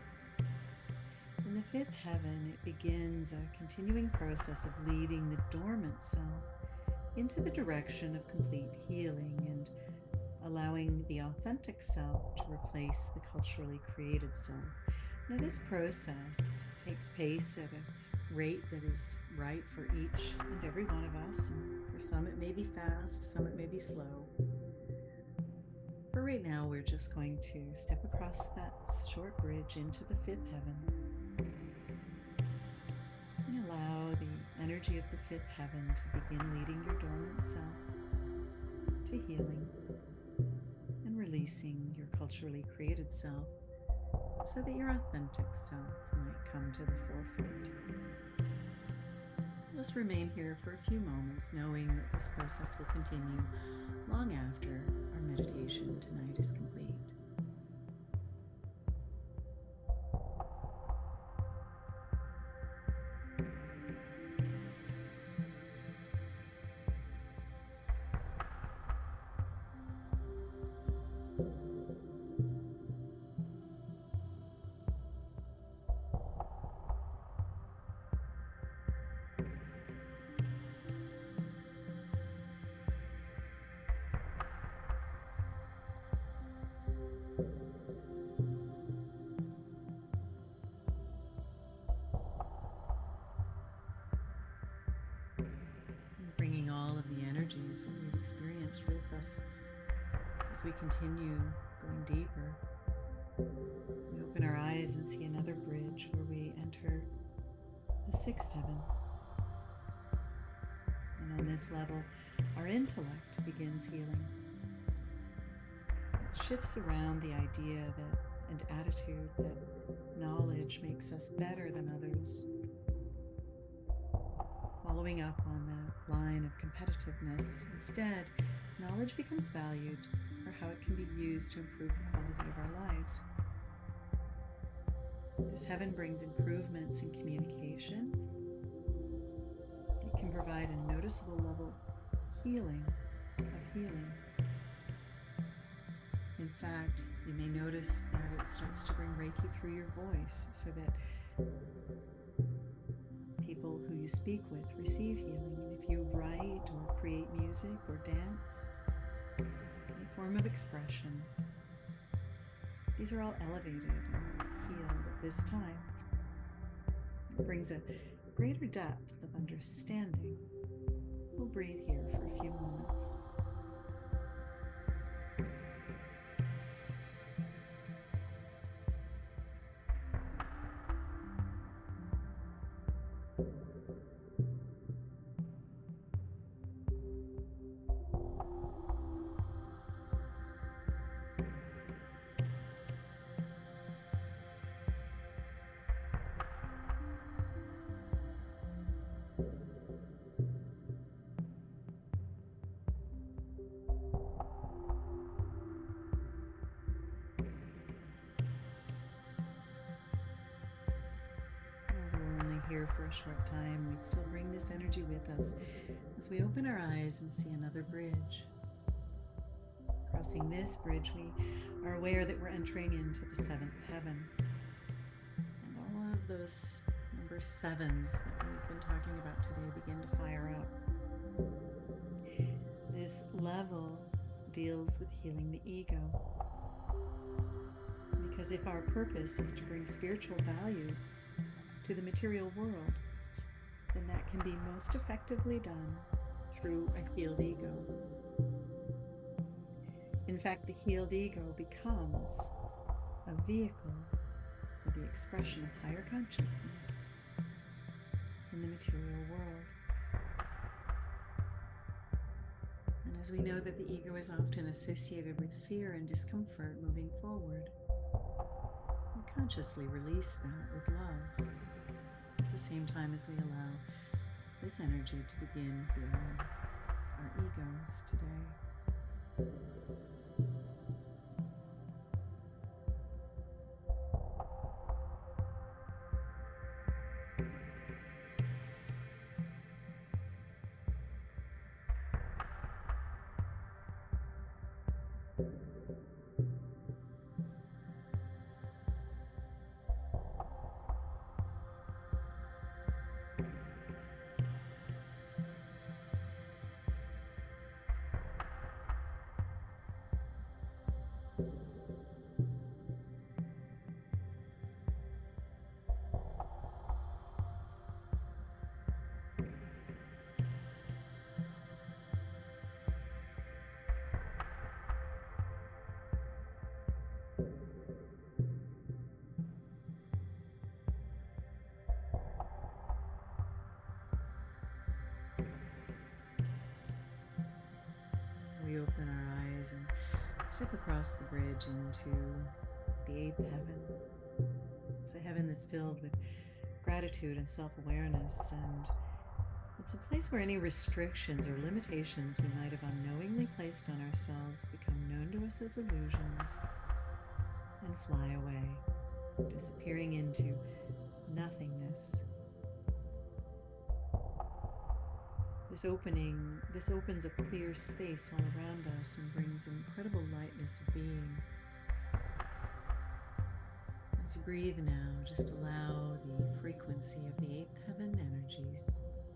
S1: In the fifth heaven, it begins a continuing process of leading the dormant self into the direction of complete healing and allowing the authentic self to replace the culturally created self. Now, this process takes place at a rate that is right for each and every one of us. And for some, it may be fast, some it may be slow. For right now, we're just going to step across that short bridge into the fifth heaven and allow the energy of the fifth heaven to begin leading your dormant self to healing and releasing your culturally created self so that your authentic self might come to the forefront. Just remain here for a few moments, knowing that this process will continue long after our meditation tonight is complete. Bringing all of the energies that we've experienced with us as we continue going deeper. We open our eyes and see another bridge where we enter the sixth heaven. And on this level, our intellect begins healing. It shifts around the idea that and attitude that knowledge makes us better than others. Following up on the line of competitiveness, instead, knowledge becomes valued for how it can be used to improve the quality of our lives. This heaven brings improvements in communication. It can provide a noticeable level healing of healing. In fact, you may notice that it starts to bring Reiki through your voice so that people who you speak with receive healing. And if you write or create music or dance, any form of expression, these are all elevated and healed at this time. It brings a greater depth of understanding. We'll breathe here for a few moments. Here for a short time, we still bring this energy with us as we open our eyes and see another bridge. Crossing this bridge, we are aware that we're entering into the seventh heaven. And all of those number sevens that we've been talking about today begin to fire up. This level deals with healing the ego. Because if our purpose is to bring spiritual values to the material world, then that can be most effectively done through a healed ego. In fact, the healed ego becomes a vehicle for the expression of higher consciousness in the material world. And as we know that the ego is often associated with fear and discomfort moving forward, we consciously release that with love, at the same time as we allow this energy to begin healing our egos today. We open our eyes and step across the bridge into the eighth heaven. It's a heaven that's filled with gratitude and self-awareness, and it's a place where any restrictions or limitations we might have unknowingly placed on ourselves become known to us as illusions and fly away, disappearing into nothingness. This opening, this opens a clear space all around us and brings an incredible lightness of being. As you breathe now, just allow the frequency of the eighth heaven energies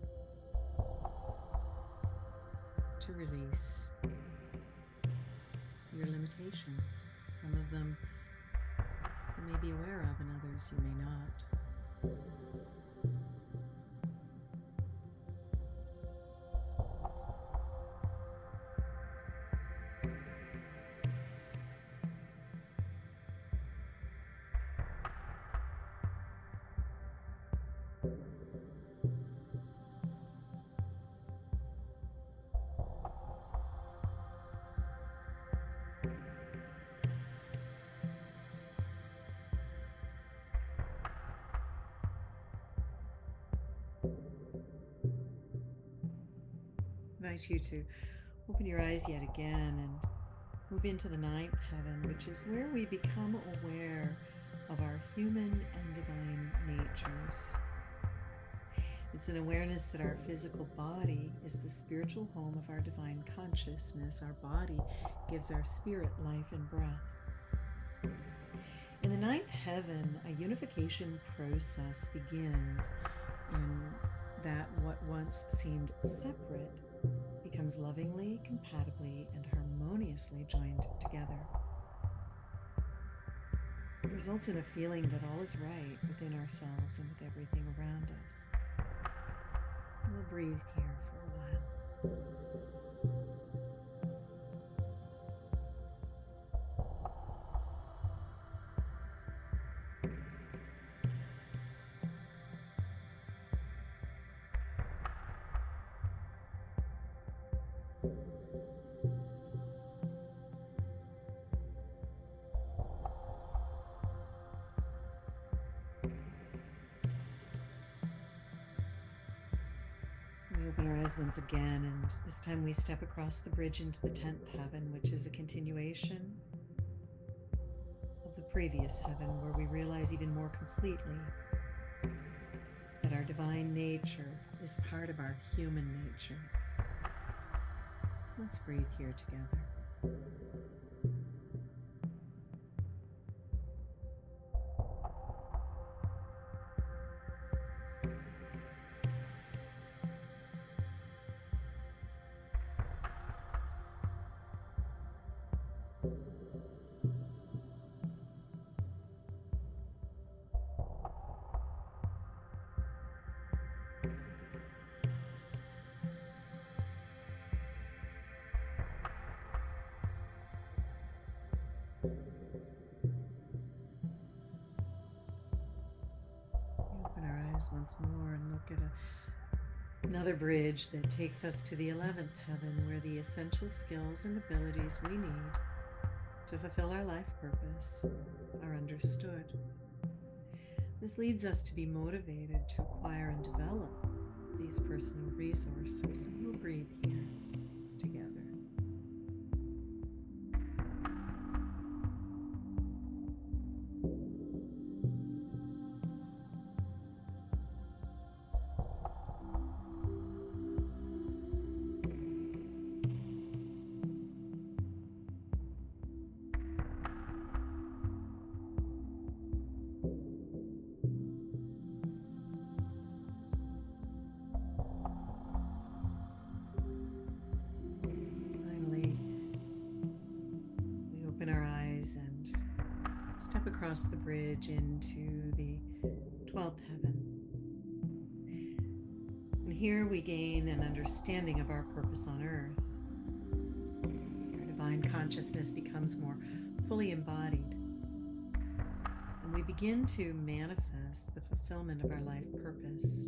S1: to release your limitations. Some of them you may be aware of, and others you may not. I invite you to open your eyes yet again and move into the ninth heaven, which is where we become aware of our human and divine natures. It's an awareness that our physical body is the spiritual home of our divine consciousness. Our body gives our spirit life and breath. In the ninth heaven, a unification process begins in that what once seemed separate becomes lovingly, compatibly, and harmoniously joined together. It results in a feeling that all is right within ourselves and with everything around us. We'll breathe here for a while. We open our eyes once again, and this time we step across the bridge into the tenth heaven, which is a continuation of the previous heaven, where we realize even more completely that our divine nature is part of our human nature. Let's breathe here together. Once more and look at a, another bridge that takes us to the eleventh heaven, where the essential skills and abilities we need to fulfill our life purpose are understood. This leads us to be motivated to acquire and develop these personal resources. And we'll breathe here together. open our eyes and step across the bridge into the twelfth heaven. And here we gain an understanding of our purpose on earth. Our divine consciousness becomes more fully embodied, and we begin to manifest the fulfillment of our life purpose.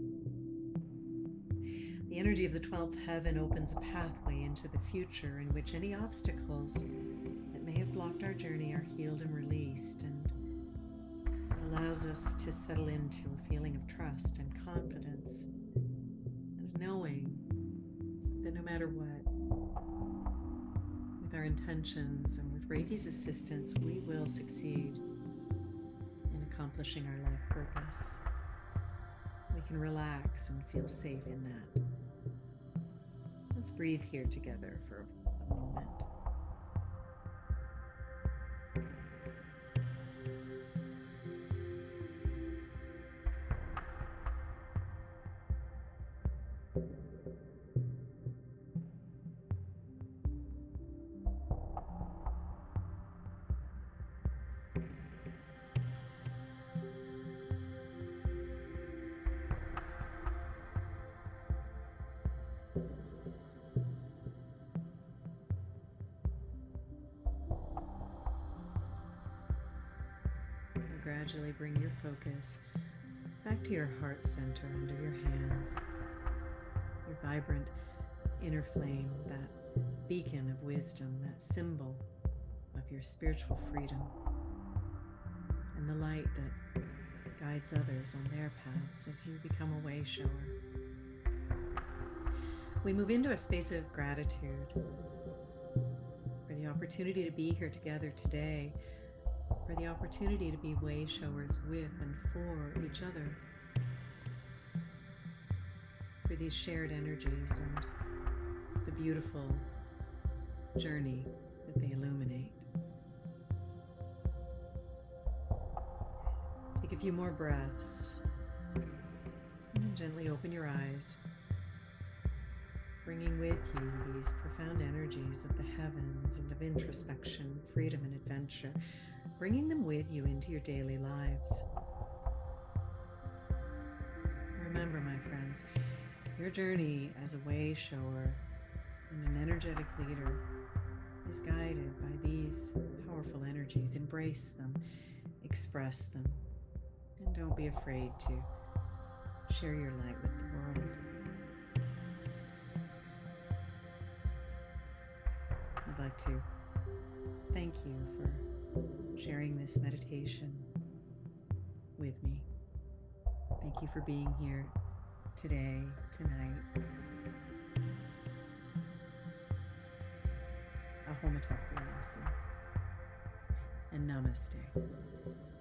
S1: The energy of the twelfth heaven opens a pathway into the future in which any obstacles that may have blocked our journey are healed and released, and it allows us to settle into a feeling of trust and confidence, and knowing that no matter what, with our intentions and with Reiki's assistance, we will succeed in accomplishing our life purpose. We can relax and feel safe in that. Let's breathe here together for a moment. Gradually bring your focus back to your heart center under your hands, your vibrant inner flame, that beacon of wisdom, that symbol of your spiritual freedom, and the light that guides others on their paths as you become a way shower. We move into a space of gratitude for the opportunity to be here together today, for the opportunity to be way showers with and for each other, for these shared energies and the beautiful journey that they illuminate. Take a few more breaths and then gently open your eyes, bringing with you these profound energies of the heavens and of introspection, freedom, and adventure, bringing them with you into your daily lives. Remember, my friends, your journey as a way shower and an energetic leader is guided by these powerful energies. Embrace them, express them, and don't be afraid to share your light with the world. I'd like to thank you for sharing this meditation with me. Thank you for being here today, tonight. Ahomataku and namaste.